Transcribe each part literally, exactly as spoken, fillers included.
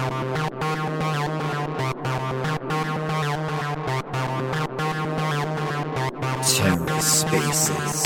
Terror Spaces.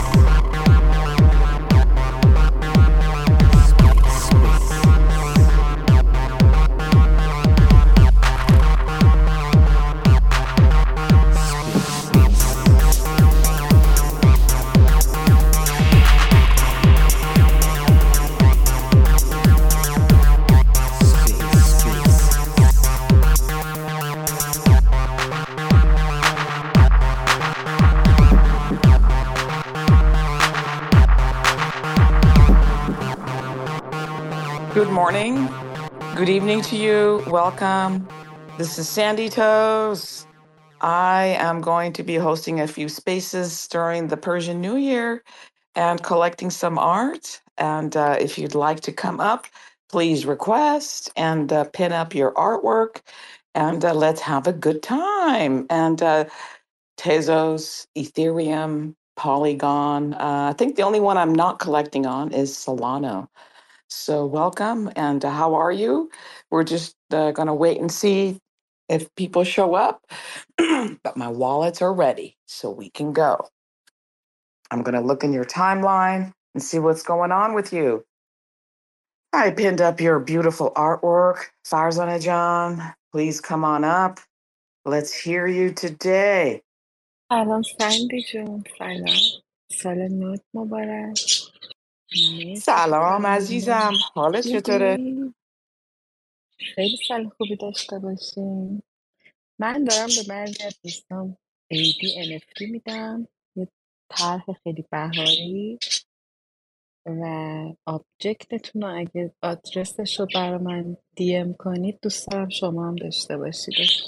Good morning. Good evening to you. Welcome. This is Sandy Toes. I am going to be hosting a few spaces during the Persian New Year and collecting some art. And uh, if you'd like to come up, please request and uh, pin up your artwork and uh, let's have a good time. And uh, Tezos, Ethereum, Polygon. Uh, I think the only one I'm not collecting on is Solana. So, welcome, and uh, how are you? We're just uh, going to wait and see if people show up, but my wallets are ready, so we can go. I'm going to look in your timeline and see what's going on with you. I pinned up your beautiful artwork, Farzana John. Please come on up. Let's hear you today. سلام سندی جون سلام سال نوت مبارک مرسی که سلام برامون عزیزم، حالت چطوره؟ دیدی خیلی سال خوبی داشته باشیم من دارم به بعضی از دوستان ایدی ان اف تی میدم یه طرح خیلی بهاری و آبجکتتون رو اگه آدرسش رو برا من دی ام کنید دوست دارم شما هم داشته باشیدش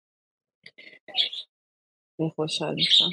خیلی خوشحال میشم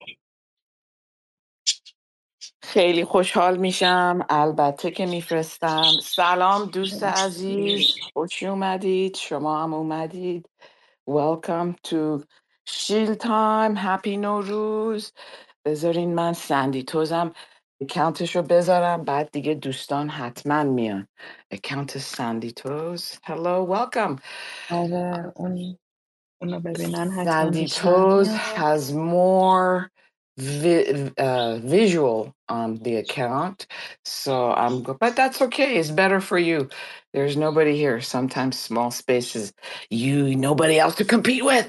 خیلی خوشحال میشم، البته که میفرستم. سلام دوست عزیز، خوش اومدید. شما هم اومدید. Welcome to Shield Time. Happy نوروز. بذارین من سندی توزم اکانتش رو بذارم، بعد دیگه دوستان حتما میان. اکانت سندی توز. Hello, welcome. آره اون اونو ببینن حتما Sandy بیشتر Toes میاد has more vi- uh, visual on the account, so I'm go- but that's okay. It's better for you. There's nobody here. Sometimes small spaces, you nobody else to compete with.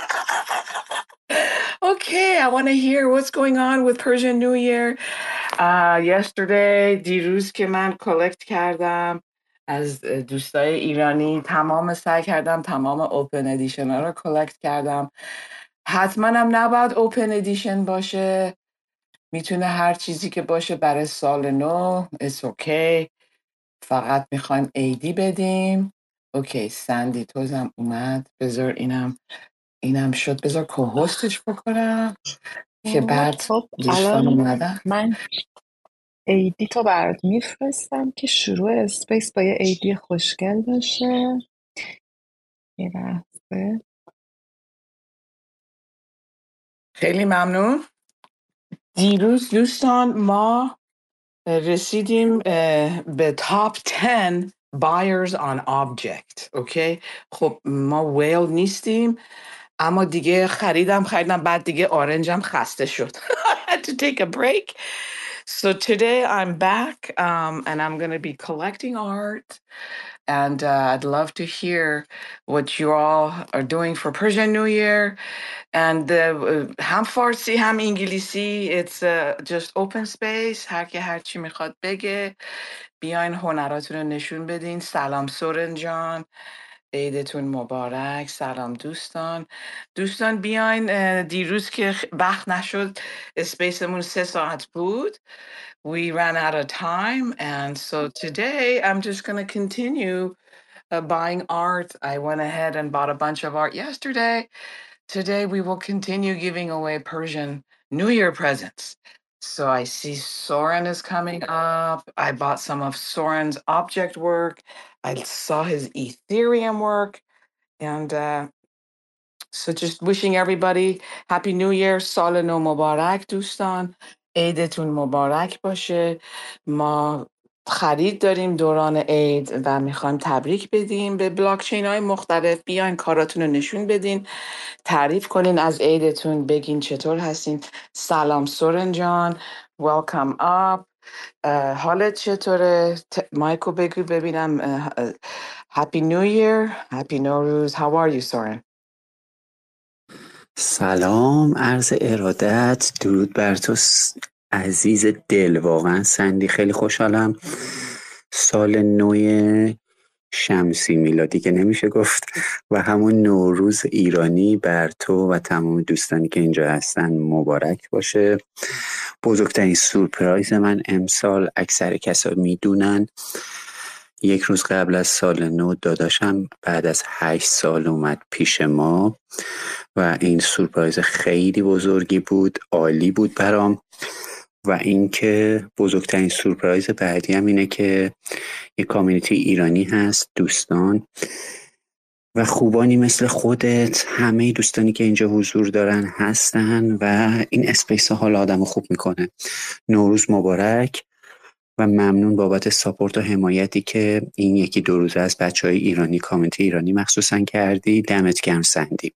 Okay, I want to hear what's going on with Persian New Year. Uh, yesterday, دیروز که من کلکت کردم از دوستای ایرانی، تمام سعی کردم تمام اوپن ادیشن ها رو کلکت کردم. حتما هم نباید اوپن ادیشن باشه، میتونه هر چیزی که باشه برای سال نو. It's okay. فقط میخوایم ایدی بدیم. اوکی، سندی توزم اومد. بذار اینم اینم شد. بذار کوهستش بکنم که آه، بعد خب دوستان الان اومدن. من ایدی تو برات میفرستم که شروع اسپیس با یه ایدی خوشگل باشه یه لحظه خیلی ممنون. دیروز دوستان ما رسیدیم اه، به تاپ ده buyers on object. اوکی، خب ما ویل نیستیم، اما دیگه خریدم خریدم بعد دیگه آرنجم خسته شد. I had to take a break. So today I'm back, um, and I'm going to be collecting art. And uh, I'd love to hear what you all are doing for Persian New Year. And uh, هم فارسی هم انگلیسی. It's uh, just open space. هر که هر چی میخواد بگه. بیاین هنراتون رو نشون بدین. سلام سورن جان، عیدتون مبارک. سلام دوستان. دوستان بیاین. اه، دیروز که خ- وقت نشد، اسپیسمون سه ساعت بود. We ran out of time, and so today I'm just going to continue uh, buying art. I went ahead and bought a bunch of art yesterday. Today we will continue giving away Persian New Year presents. So I see Soren is coming up. I bought some of Soren's object work. I saw his Ethereum work. And uh, so just wishing everybody Happy New Year. Sal no Mubarak, دوستان. عیدتون مبارک باشه. ما خرید داریم دوران عید و میخوایم تبریک بدیم به بلاکچین های مختلف. بیاین کاراتون رو نشون بدین، تعریف کنین از عیدتون، بگین چطور هستین. سلام سورن جان، welcome up. اه، حالت چطوره؟ ت- مایکو بگو ببینم. اه، اه، Happy New Year, Happy نوروز. How are you, Soren? سلام، عرض ارادت، درود بر تو س- عزیز دل. واقعا سندی خیلی خوشحالم. سال نو شمسی میلادی که نمیشه گفت و همون نوروز ایرانی بر تو و تمام دوستانی که اینجا هستن مبارک باشه. بزرگترین سورپرایز من امسال، اکثر کسا میدونن، یک روز قبل از سال نو داداشم بعد از هشت سال اومد پیش ما و این سورپرایز خیلی بزرگی بود، عالی بود برام. و اینکه بزرگترین سورپرایز بعدی هم اینه که یک کامیونیتی ایرانی هست، دوستان و خوبانی مثل خودت، همه دوستانی که اینجا حضور دارن هستن و این اسپیس حال آدم خوب میکنه. نوروز مبارک و ممنون بابت ساپورت و حمایتی که این یکی دو روزه از بچه های ایرانی، کامیونیتی ایرانی مخصوصا کردی. دمت گرم سندی.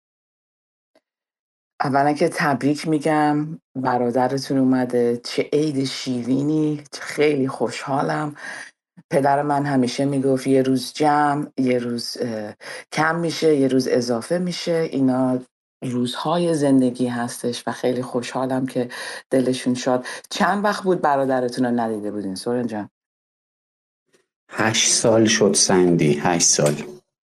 اولا که تبریک میگم، برادرتون اومده، چه عید شیرینی، خیلی خوشحالم. پدر من همیشه میگفت یه روز جمع، یه روز اه، کم میشه، یه روز اضافه میشه. اینا روزهای زندگی هستش و خیلی خوشحالم که دلشون شاد. چند وقت بود برادرتون رو ندیده بودین سورن جان؟ هشت سال شد سندی، هشت سال.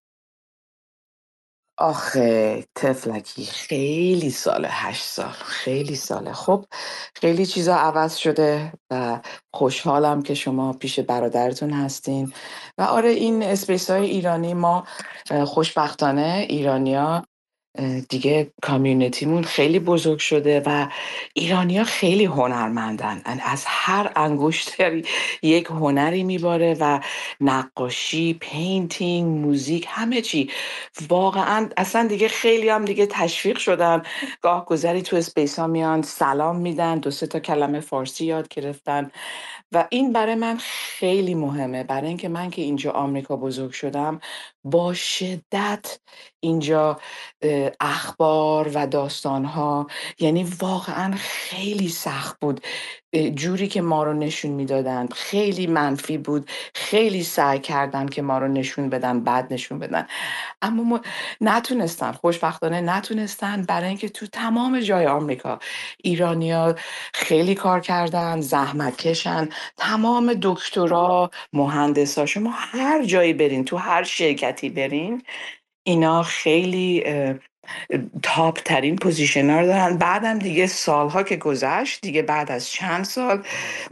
آخه تفلکی، خیلی ساله، هشت سال خیلی ساله. خب خیلی چیزا عوض شده و خوشحالم که شما پیش برادرتون هستین. و آره، این اسپیس های ایرانی، ما اه، خوشبختانه ایرانیا اه، دیگه کامیونیتیمون خیلی بزرگ شده و ایرانیا خیلی هنرمندن. از هر انگشتری یک هنری میباره و نقاشی، پینتینگ، موزیک، همه چی. واقعا اصلا دیگه خیلی هم دیگه تشویق شدن. گاه گذری تو اسپیس ها میان سلام میدن، دو سه تا کلمه فارسی یاد گرفتن و این برای من خیلی مهمه. برای اینکه من که اینجا آمریکا بزرگ شدم، با شدت اینجا اه، اخبار و داستانها، یعنی واقعا خیلی سخت بود. اه، جوری که ما رو نشون میدادن خیلی منفی بود. خیلی سعی کردن که ما رو نشون بدن، بد نشون بدن، اما ما نتونستن. خوشبختانه نتونستن، برای اینکه تو تمام جای آمریکا ایرانیا خیلی کار کردن، زحمت کشن. تمام دکترا، مهندسا، شما هر جایی برین، تو هر شرکتی برین، اینا خیلی اه، تاپ ترین پوزیشن ها رو دارن. بعدم دیگه سالها که گذشت، دیگه بعد از چند سال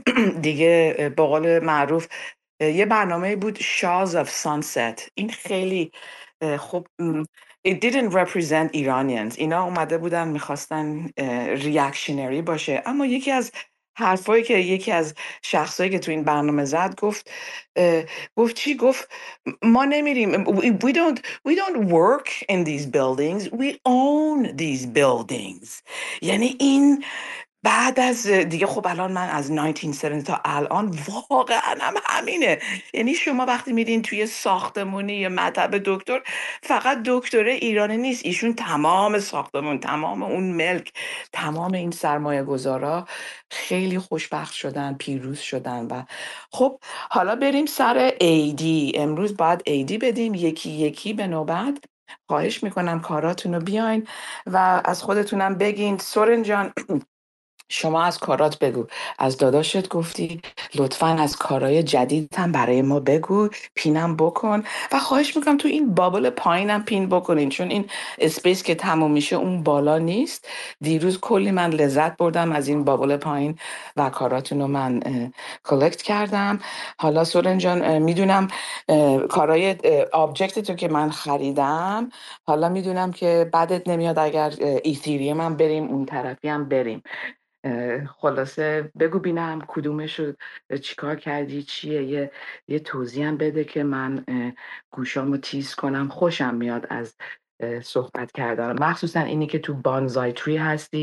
دیگه اه، به قول معروف اه، یه برنامه بود Shaws of Sunset. این خیلی اه، خب م، it didn't represent Iranians. اینا اومده بودن میخواستن ریاکشنری باشه، اما یکی از حرفایی که یکی از شخصایی که تو این برنامه زد گفت اه، گفت چی؟ گفت ما نمیریم. we we don't we don't work in these buildings, we own these buildings. یعنی این بعد از دیگه، خب الان من از نایزده هفتاد تا الان واقعا هم همینه. یعنی شما وقتی میرین توی ساختمونی یا مطب دکتر، فقط دکتر ایرانی نیست، ایشون تمام ساختمون، تمام اون ملک، تمام این سرمایه گذارا خیلی خوشبخت شدن، پیروز شدن. و خب حالا بریم سر ایدی. امروز باید ایدی بدیم یکی یکی به نوبت. خواهش میکنم کاراتون رو بیاین و از خودتونم بگین. سورن جان، شما از کارات بگو. از داداشت گفتی، لطفاً از کارهای جدید هم برای ما بگو، پینم بکن و خواهش میکنم تو این بابل پایینم پین بکنین، چون این اسپیس که تموم میشه اون بالا نیست. دیروز کلی من لذت بردم از این بابل پایین و کاراتون رو من کلکت کردم. حالا سورن جان، میدونم کارهای آبجکت تو که من خریدم، حالا میدونم که بعدت نمیاد اگر ایتریوم هم بریم اون طرفی هم بریم. اه، خلاصه بگو بینم کدومش رو چیکار کردی، چیه. یه, یه توضیح هم بده که من اه، گوشامو تیز کنم. خوشم میاد از اه، صحبت کردن، مخصوصا اینی که تو بانزای تری هستی.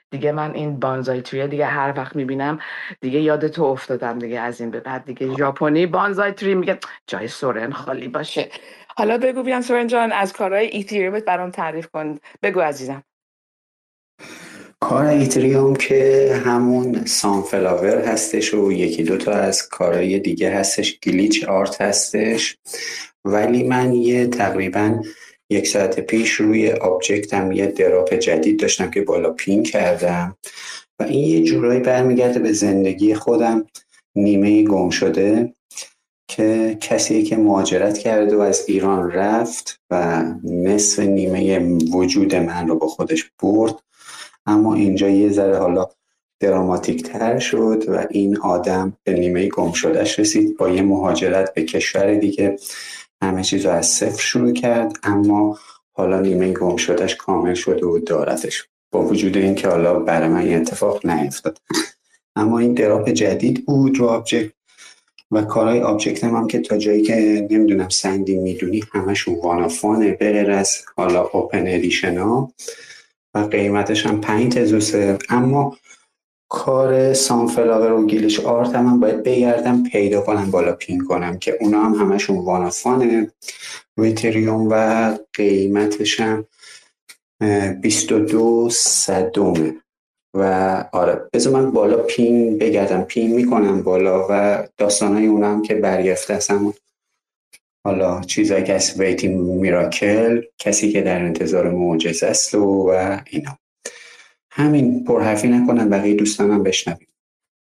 دیگه من این بانزای تری دیگه هر وقت میبینم دیگه یاد تو افتادم دیگه. از این به بعد دیگه ژاپنی بانزای تری میگه جای سورن خالی باشه. حالا بگو بیان سورن جان از کارهای ایتریومت برام تعریف کن. بگو عزیزم. کار ایتریوم که همون سانفلاور هستش و یکی دوتا از کارهای دیگه هستش، گلیچ آرت هستش. ولی من یه تقریبا یک ساعت پیش روی آبجکتم یه دراپ جدید داشتم که بالا پین کردم و این یه جورایی برمیگرده به زندگی خودم، نیمه گم شده، که کسی که مهاجرت کرده و از ایران رفت و نصف نیمه وجود من رو با خودش برد، اما اینجا یه ذره حالا دراماتیک تر شد و این آدم به نیمه گم شدهش رسید، با یه مهاجرت به کشور دیگه همه چیز رو از صفر شروع کرد، اما حالا نیمه گم شدهش کامل شده و دارتش، با وجود این که حالا برای من این اتفاق نیفتاد. اما این دراپ جدید بود رو آبجکت و کارهای آبجکت هم, هم که تا جایی که نمیدونم سندی میدونی همشون وانافانه، بغیر از حالا اوپن ادیشن ها و قیمتش هم پنج تزوسه. اما کار سانفلاور و گلیچ آرت هم, هم باید بگردم پیدا کنم بالا پین کنم که اونا هم همشون وانافانه ویتریوم و قیمتش هم بیست و دو صدومه. و آره بذار من بالا پین بگردم، پین میکنم بالا و داستانهای اونا هم که برگرفته است، همون حالا چیزایی که از ویتینگ میراکل، کسی که در انتظار معجزه است و, و اینا. همین، پرحرفی نکنم، بقیه دوستانم بشنویم.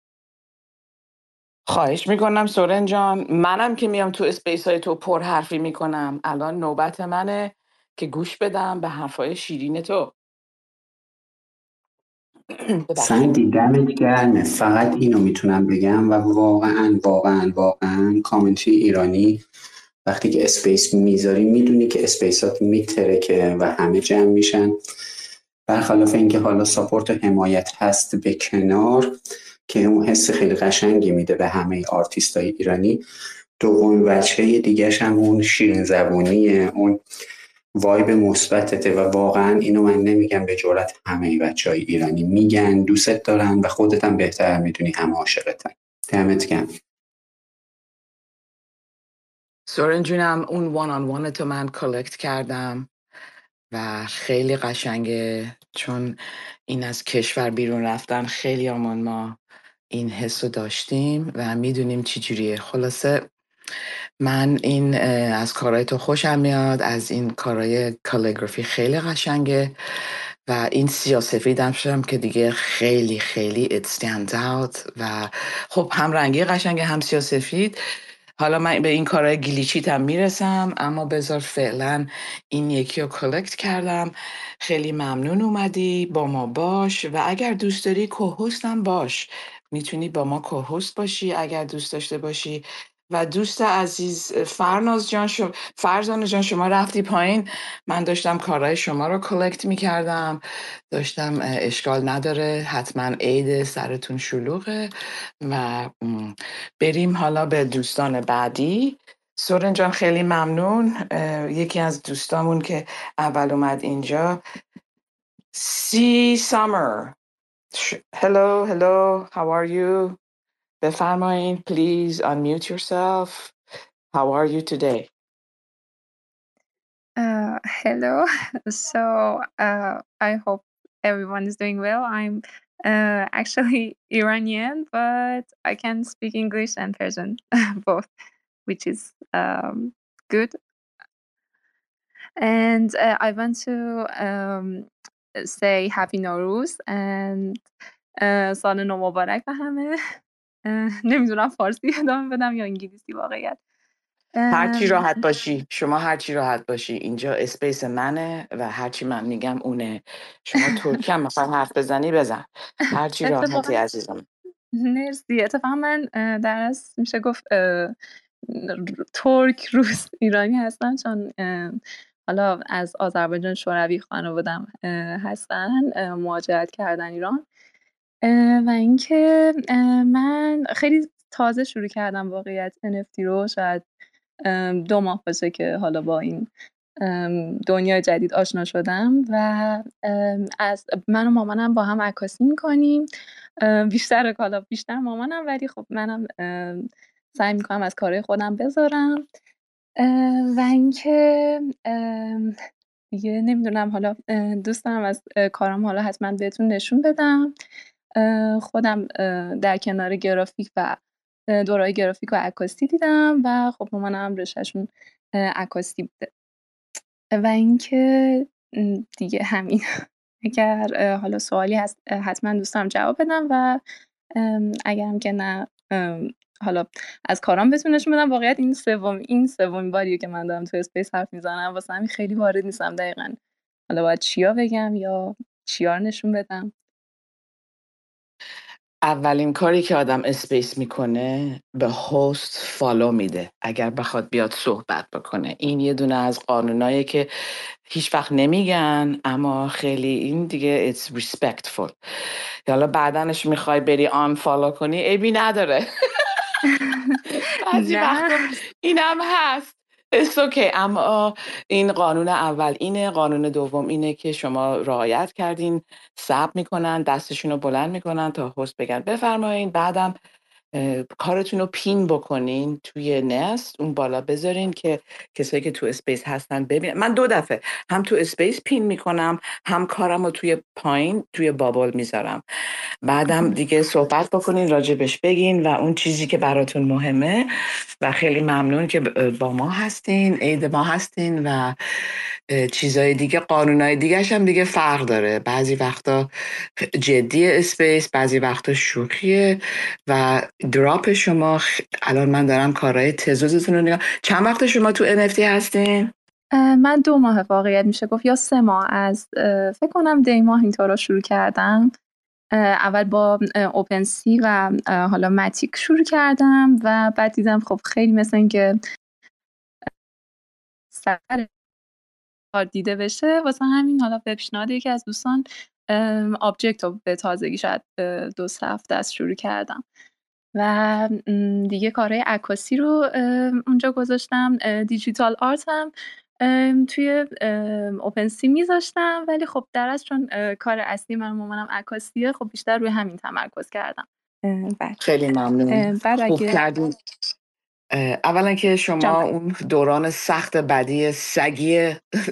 خواهش میکنم سورن جان. منم که میام تو اسپیس های تو پر حرفی میکنم. الان نوبت منه که گوش بدم به حرفای شیرین تو. سندی دمت گرمه. فقط اینو میتونم بگم و واقعا واقعا واقعا کامنتی ایرانی وقتی که اسپیس میذاری میدونی که اسپیسات میترکه و همه جمع میشن، برخلاف اینکه حالا ساپورت و حمایت هست به کنار که اون حس خیلی قشنگی میده به همه آرتیستای ایرانی. دومین وجهه دیگه‌ش هم اون شیرین زبونیه، اون وایب مثبتته و واقعا اینو من نمیگم به جرات، همه بچهای ایرانی میگن دوست دارن و خودت هم بهتر میدونی همه عاشقتن. دمت گرم. سورن جونم اون وان آن وان تو من کالکت کردم و خیلی قشنگه، چون این از کشور بیرون رفتن خیلی آمان ما این حس رو داشتیم و میدونیم چی جوریه. خلاصه من این از کارهای تو خوشم میاد، از این کارهای کالیگرافی خیلی قشنگه و این سیاسفید هم شدم که دیگه خیلی خیلی it stands out و خب هم رنگی قشنگه هم سیاسفید. حالا من به این کارهای گلیچیت هم میرسم، اما بذار فعلا این یکی رو کالکت کردم. خیلی ممنون اومدی با ما باش و اگر دوست داری کوهوست هم باش، میتونی با ما کوهوست باشی اگر دوست داشته باشی. و دوست عزیز فرناز جان شما، فرزانه جان شما رفتی پایین، من داشتم کارهای شما رو کالکت میکردم، داشتم اشکال نداره، حتما عید سرتون شلوغه و بریم حالا به دوستان بعدی. سورن جان خیلی ممنون. یکی از دوستامون که اول اومد اینجا، سی سامر. hello hello how are you؟ بفرمایین please unmute yourself. how are you today؟ Uh, hello. So uh, I hope everyone is doing well. I'm uh, actually Iranian, but I can speak English and Persian both, which is um, good. And uh, I want to um, say Happy Nowruz and uh, سال نو مبارک به همه. نمیدونم فارسی ادامه بدم یا انگلیسی واقعیت. هرچی راحت باشی، شما هرچی راحت باشی، اینجا اسپیس منه و هرچی من میگم اونه. شما ترکی هم مثلا حرف بزنی بزن، هرچی راحتی عزیزم. مرسی. اتفاقا من در اصل میشه گفت ترک روس ایرانی هستم، چون حالا از آذربایجان شوروی خانوادم هستن، مهاجرت کردن ایران. و اینکه من خیلی تازه شروع کردم واقعیت ان اف تی رو، شاید دو ماه باشه که حالا با این دنیای جدید آشنا شدم و از من و مامانم با هم عکاسی میکنیم. بیشتر کالا بیشتر مامانم، ولی خب منم سعی میکنم از کارهای خودم بذارم. و اینکه دیگه نمیدونم، حالا دوست دارم از کارم حالا حتما بهتون نشون بدم. خودم در کنار گرافیک و دورای گرافیک و عکاسی دیدم و خب مامانم رشتهشون عکاسی بوده. و اینکه دیگه همین. اگر حالا سوالی هست حتما دوستم جواب بدم و اگرم که نه حالا از کارام بهتون نشون بدم. واقعیت این سوم این سومین باریه که من دارم تو اسپیس حرف میزنم، واسه همین خیلی وارد نیستم دقیقاً حالا باید چیا بگم یا چیا نشون بدم. اولین کاری که آدم اسپیس میکنه به هاست فالو میده اگر بخواد بیاد صحبت بکنه. این یه دونه از قانوناییه که هیچ وقت نمیگن اما خیلی این دیگه it's respectful. حالا بعدنش میخوای بری آن فالو کنی عیبی نداره. بعضی وقتا اینم هست. It's okay. اما این قانون اول اینه. قانون دوم اینه که شما رعایت کردین، صبر میکنن، دستشون رو بلند میکنن تا هست بگن بفرمایین. بعدم کارتون رو پین بکنین توی نست اون بالا بذارین که کسایی که تو اسپیس هستن ببینن. من دو دفعه هم تو اسپیس پین میکنم هم کارم رو توی پایین توی بابل میذارم. بعدم دیگه صحبت بکنین، راجبش بگین و اون چیزی که براتون مهمه. و خیلی ممنون که با ما هستین، عید ما هستین و چیزای دیگه. قانونای دیگه هم دیگه فرق داره. بعضی وقتا جدی اسپیس، بعضی وقتا شوخیه و دراپ شما. الان من دارم کارهای تزوزتون رو نگاه. چند وقت شما تو ان اف تی هستین؟ من دو ماه واقعیت میشه گفت یا سه ماه. از فکر کنم دی ماه اینطور رو شروع کردم. اول با اوپن سی و حالا ماتیک شروع کردم و بعد دیدم خب خیلی مثل این که سر دیده بشه، واسه همین حالا به پیشنهاد یکی از دوستان آبجکت رو به تازگی شاید دو سه هفته از شروع کردم و دیگه کارهای عکاسی رو اونجا گذاشتم. دیجیتال آرت هم توی اوپن سی میذاشتم، ولی خب در اصل چون کار اصلی من مامانم عکاسیه خب بیشتر روی همین تمرکز کردم. خیلی ممنون. بعد خوب اگه کردین. اولا که شما جمع. اون دوران سخت بدی سگی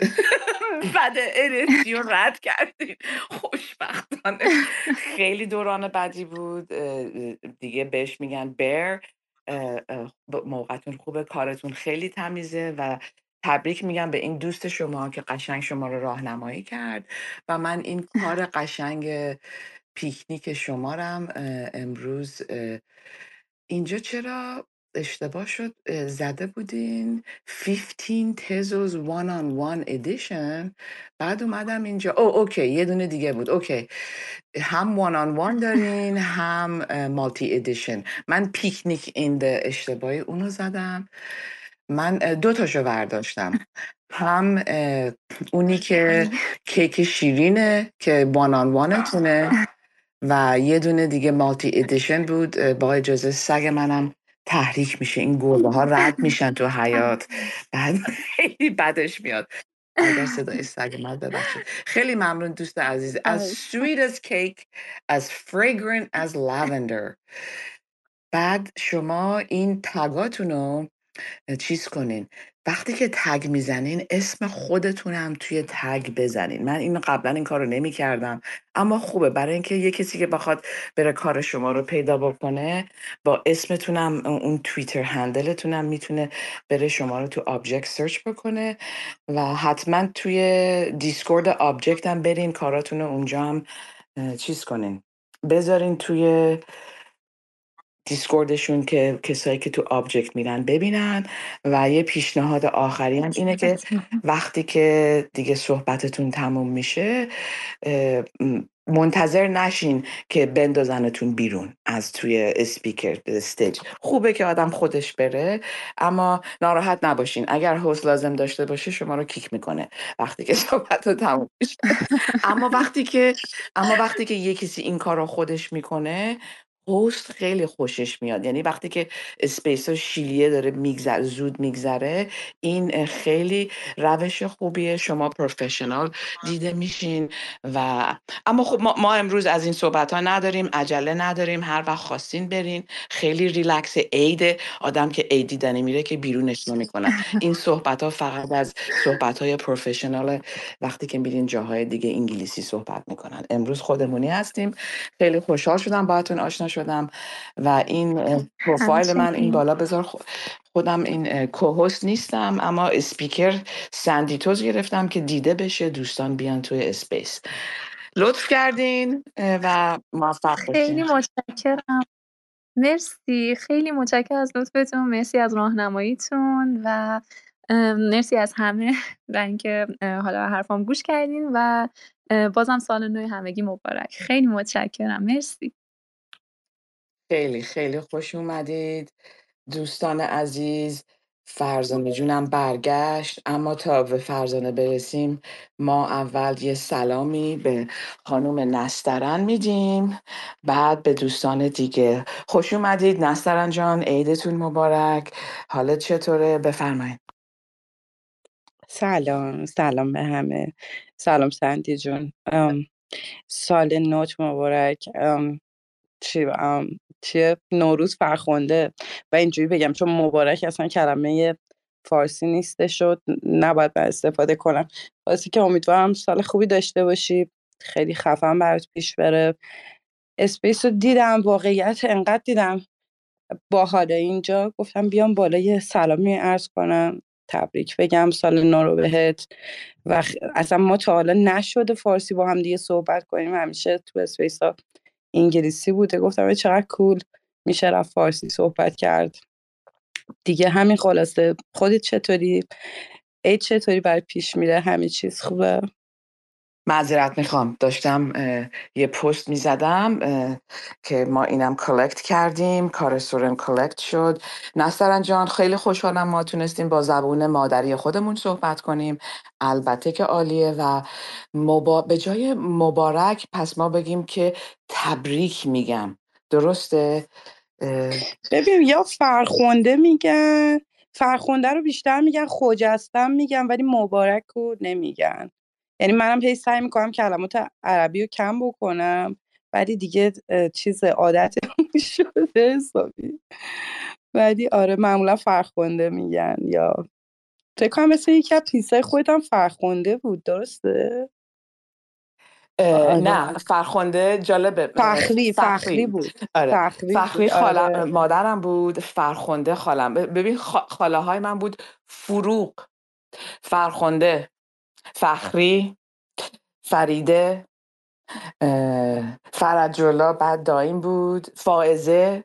بد انرژی رو رد کردین خوشبختانه. خیلی دوران بدی بود دیگه. بهش میگن بیر. موقعتون خوبه، کارتون خیلی تمیزه و تبریک میگم به این دوست شما که قشنگ شما رو راهنمایی کرد و من این کار قشنگ پیکنیک شما رم امروز اینجا چرا اشتباه شد زده بودین پانزده تزوز وان آن وان ادیشن. بعد اومدم اینجا او اوکی یه دونه دیگه بود. اوکی هم وان آن وان دارین هم مالتی ادیشن. من پیکنیک این ده اشتباهی اونو زدم. من دو تاشو برداشتم. هم اونی که کیک شیرینه که وان آن وانتونه و یه دونه دیگه مالتی ادیشن بود. با اجازه سگ منم تحریک میشه، این گربه ها رد میشن تو حیات، بعد خیلی بدش میاد اگر صدای سگ من ببخشید. خیلی ممنون دوست عزیز. as sweet as cake, as fragrant as lavender. بعد شما این تگاتونو چیز کنین. وقتی که تگ میزنین اسم خودتونم توی تگ بزنین. من اینو قبلا این کارو نمی کردم اما خوبه برای اینکه یه کسی که بخواد بره کار شما رو پیدا بکنه با اسمتونم اون توییتر هندلتونم میتونه بره شما رو تو آبجکت سرچ بکنه و حتما توی دیسکورد آبجکت هم برین کاراتون رو اونجا هم چیز کنین بذارین توی دیسکوردشون که کسایی که تو آبجکت میرن ببینن. و یه پیشنهاد آخری هم اینه که وقتی که دیگه صحبتتون تموم میشه منتظر نشین که بندازنتون بیرون از توی اسپیکر استیج. خوبه که آدم خودش بره اما ناراحت نباشین. اگر هست لازم داشته باشه شما رو کیک میکنه وقتی که صحبت رو تموم میشه. اما وقتی که اما وقتی که یه کسی این کار رو خودش میکنه هست خیلی خوشش میاد. یعنی وقتی که اسپیس شیلیه داره میگذره، زود میگذره، این خیلی روش خوبیه، شما پروفشنال دیده میشین. و اما خب ما, ما امروز از این صحبت ها نداریم، عجله نداریم، هر وقت خواستین برین. خیلی ریلکس. عید آدم که عید دیدنی میره که بیرونش نمیکنن. این صحبت ها فقط از صحبت های پروفشنال، وقتی که میرین جاهای دیگه انگلیسی صحبت میکنن. امروز خودمونی هستیم. خیلی خوشحال شدم باهاتون آشنا شدم و این اه، پروفایل من این همچنین. بالا بذار. خ- خودم این کوهوست نیستم، اما اسپیکر سندیتوز گرفتم که دیده بشه، دوستان بیان توی اسپیس. لطف کردین اه، و موفق خیلی باشین. متشکرم. مرسی، خیلی متشکرم از لطفتون، مرسی از راهنماییتون و ام، مرسی از همه و اینکه اه، حالا حرفام گوش کردین و اه، بازم سال نو همگی مبارک. خیلی متشکرم. مرسی. خیلی خیلی خوش اومدید دوستان عزیز. فرزانه جونم برگشت، اما تا به فرزانه برسیم ما اول یه سلامی به خانم نسترن میدیم، بعد به دوستان دیگه. خوش اومدید نسترن جان، عیدتون مبارک. حالت چطوره؟ بفرمایید. سلام سلام به همه. سلام سنتی جون. ام، سال نوت مبارک. ام، چی ام، چیه نوروز فرخنده و اینجوری بگم چون مبارک اصلا کلمه فارسی نیسته شد، نباید من استفاده کنم. واسه که امیدوارم سال خوبی داشته باشی، خیلی خفن برات پیش بره. اسپیس رو دیدم، واقعیت انقدر دیدم باحاله اینجا، گفتم بیام بالا یه سلامی عرض کنم، تبریک بگم سال نو رو بهت. و خ- اصلا ما تا حالا نشده فارسی با هم دیگه صحبت کنیم، همیشه تو اسپیس ها انگلیسی بوده. گفتم چقدر کول میشه رفت فارسی صحبت کرد دیگه. همین خلاصه. خودت چطوری؟ عید چطوری برای پیش میره؟ همه چیز خوبه؟ معذرت میخوام، داشتم اه، یه پست میزدم که ما اینم کلکت کردیم، کار سورن کلکت شد. نسترن جان خیلی خوشحالم ما تونستیم با زبون مادری خودمون صحبت کنیم. البته که عالیه. و مبا... به جای مبارک پس ما بگیم که تبریک میگم. درسته؟ اه، ببین، یا فرخنده میگن، فرخنده رو بیشتر میگن، خجستم میگن، ولی مبارک رو نمیگن. یعنی منم هی سعی میکنم کلمات عربی رو کم بکنم، ولی دیگه اه، چیز عادت شده حسابی. ولی آره معمولا فرخنده میگن. یا فکر کنم مثل یکی از پیسای خودت هم فرخنده بود، درسته؟ اه، آره نه فرخنده جالبه. اه، فخری فخری فخری. بود. آره فخری فخری بود خاله آره. مادرم بود، فرخنده خالم. ب- ببین خا- خاله های من بود: فروغ، فرخنده، فخری، فریده، اه، فرجولا، بعد دایم بود، فائزه.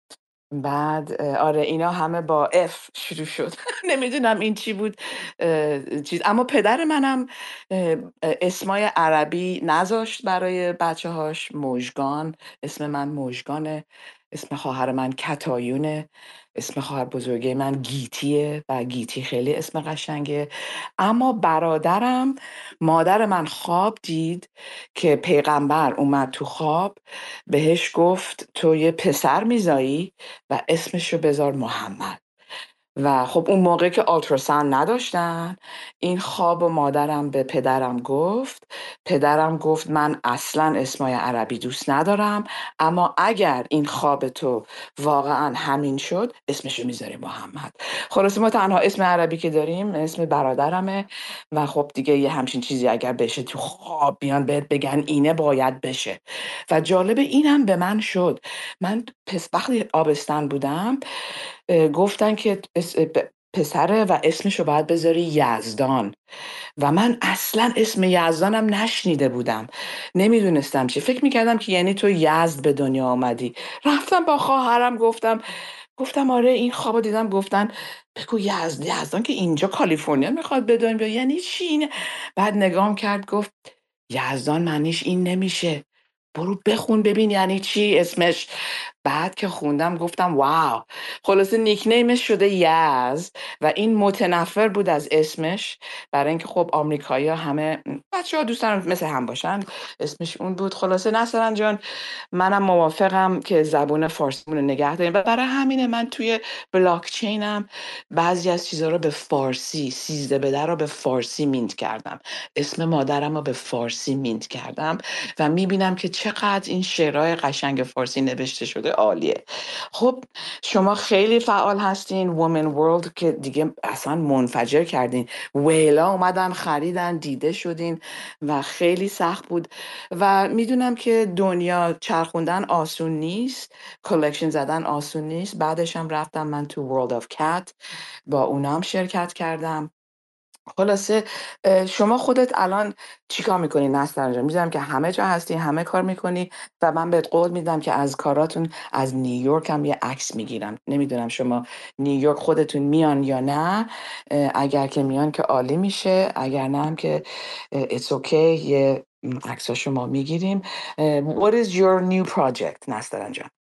بعد اه، آره اینا همه با اف شروع شد. نمیدونم این چی بود اه، چیز. اما پدر منم اه، اه، اسمای عربی نذاشت برای بچه هاش. مژگان، اسم من مژگانه. اسم خواهر من کتایونه. اسم خواهر بزرگه من گیتیه و گیتی خیلی اسم قشنگه. اما برادرم، مادر من خواب دید که پیغمبر اومد تو خواب، بهش گفت تو یه پسر میزایی و اسمشو بذار محمد. و خب اون موقع که آلتراساوند نداشتن، این خواب و مادرم به پدرم گفت. پدرم گفت من اصلا اسمای عربی دوست ندارم، اما اگر این خواب تو واقعا همین شد اسمشو میذاری محمد. خلاصه ما تنها اسم عربی که داریم اسم برادرمه. و خب دیگه یه همچین چیزی اگر بشه تو خواب بیان بهت بگن اینه باید بشه. و جالب اینم به من شد. من پس وقتی آبستن بودم اه، گفتن که اس- پ- پسره و اسمشو باید بذاری یزدان. و من اصلا اسم یزدانم نشنیده بودم، نمیدونستم چی. فکر میکردم که یعنی تو یزد به دنیا آمدی. رفتم با خواهرم گفتم گفتم آره این خوابو دیدم. گفتن بگو یزد، یزدان که اینجا کالیفرنیا میخواد به دنیا بیاد. یعنی چی اینه؟ بعد نگام کرد گفت یزدان معنیش این نمیشه، برو بخون ببین یعنی چی اسمش. بعد که خوندم گفتم واو. خلاصه نیکنیمش شده یز و این متنفر بود از اسمش، برای اینکه خب آمریکایی‌ها همه بچه ها دوست دارن مثل هم باشن، اسمش اون بود. خلاصه نصرن جان منم موافقم که زبون فارسیمون رو نگه داریم و برای همینه من توی بلاکچینم بعضی از چیزها رو به فارسی، سیزده بده رو به فارسی مینت کردم، اسم مادرم رو به فارسی مینت کردم و میبینم که چقدر این شعرهای قشنگ فارسی نوشته شده عالیه. خب شما خیلی فعال هستین، وومن ورلد که دیگه اصلا منفجر کردین، ویلا اومدن خریدن دیده شدین و خیلی سخت بود و میدونم که دنیا چرخوندن آسون نیست، کلکشن زدن آسون نیست. بعدش هم رفتم من تو ورلد آف کت، با اونام شرکت کردم. خلاصه اه، شما خودت الان چیکار میکنی نسترن جان؟ میدونم که همه جا هستی، همه کار میکنی و من بهت قول میدم که از کاراتون از نیویورک هم یه عکس میگیرم. نمیدونم شما نیویورک خودتون میان یا نه، اه، اگر که میان که عالی میشه، اگر نه هم که it's okay، یه عکس شما میگیریم. What is your new project نسترن جان؟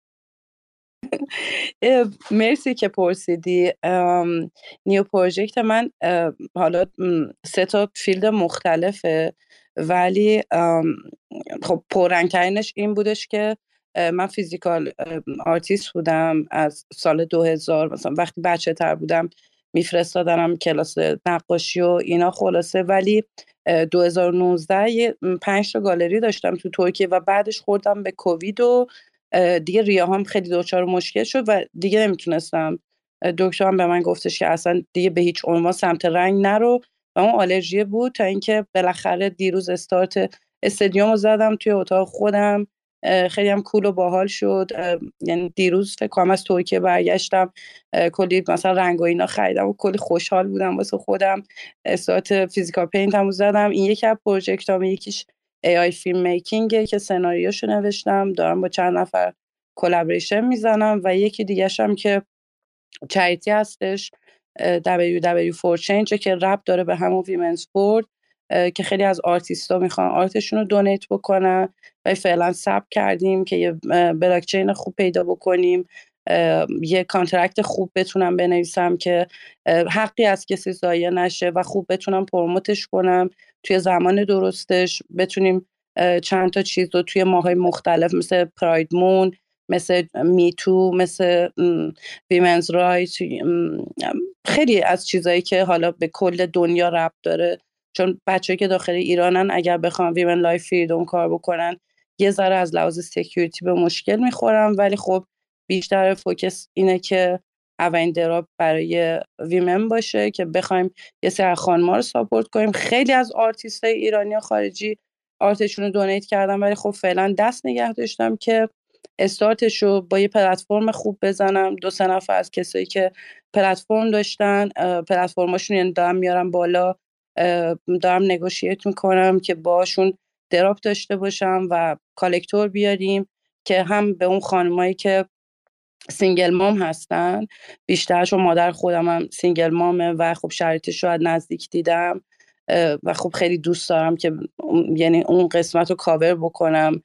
اه، مرسی که پرسیدی. ام، نیو پروژکت من اه، حالا م، سه تا فیلد مختلفه، ولی ام، خب پررنگترینش این بودش که اه، من فیزیکال اه، آرتیست بودم از سال دو هزار، مثلا وقتی بچه تر بودم میفرستادنم کلاس نقاشی و اینا. خلاصه ولی اه، دو هزار و نوزده یه م، پنج تا گالری داشتم تو ترکیه و بعدش خوردم به کووید و اه، دیگه ریاهام خیلی دچار مشکل شد و دیگه نمیتونستم. اه، دکترم به من گفتش که اصلا دیگه به هیچ عنوان سمت رنگ نرو و اون آلرژی بود، تا اینکه بالاخره دیروز استارت استادیوم رو زدم توی اتاق خودم. اه، خیلی هم کول و باحال شد. اه، یعنی دیروز فکر کنم از ترکیه برگشتم، اه، کلی مثلا رنگ و اینا خریدم و کلی خوشحال بودم واسه خودم. استارت فیزیکال پینت هم رو زدم. این یکی از پروژکتام، یکیش ای آی فیلم میکینگه که سناریوشو نوشتم، دارم با چند نفر کلابریشن میزنم و یکی دیگه هم که چریتی هستش، اه، دبلیو دبلیو فور Change که ربط داره به همون ویمنز فورد، که خیلی از آرتیستا میخوان آرتشون رو دونیت بکنن و فعلا ثبت کردیم که یه اه، بلاکچین خوب پیدا بکنیم، اه، یه کانترکت خوب بتونم بنویسم که اه، حقی از کسی ضایع نشه و خوب بتونم پروموتش کنم توی زمان درستش. بتونیم اه، چند تا چیز رو توی ماهای مختلف مثل پراید مون، مثل میتو، مثل ویمنز رایت، خیلی از چیزایی که حالا به کل دنیا ربط داره، چون بچه‌ای که داخل ایرانن اگر بخوام ویمن لایف فریدم کار بکنن یه ذره از لحاظ سکیوریتی به مشکل میخورم، ولی خب بیشتر فوکس اینه که اولین دراپ برای ویمن باشه که بخوایم یه سری خانم‌ها رو ساپورت کنیم. خیلی از آرتیستای ایرانی و خارجی آرتشون رو دونیت کردم، ولی خب فعلا دست نگه داشتم که استارتش رو با یه پلتفرم خوب بزنم. دو سه نفر از کسایی که پلتفرم داشتن پلتفرماشون یعنی دارم میارم بالا، دارم نگوشیت میکنم که باشون دراپ داشته باشم و کالکتور بیاریم که هم به اون خانمایی که سینگل مام هستن، بیشترشون مادر خودم هم سینگل مامه و خب شرایطش رو از نزدیک دیدم و خب خیلی دوست دارم که یعنی اون قسمت رو کاور بکنم،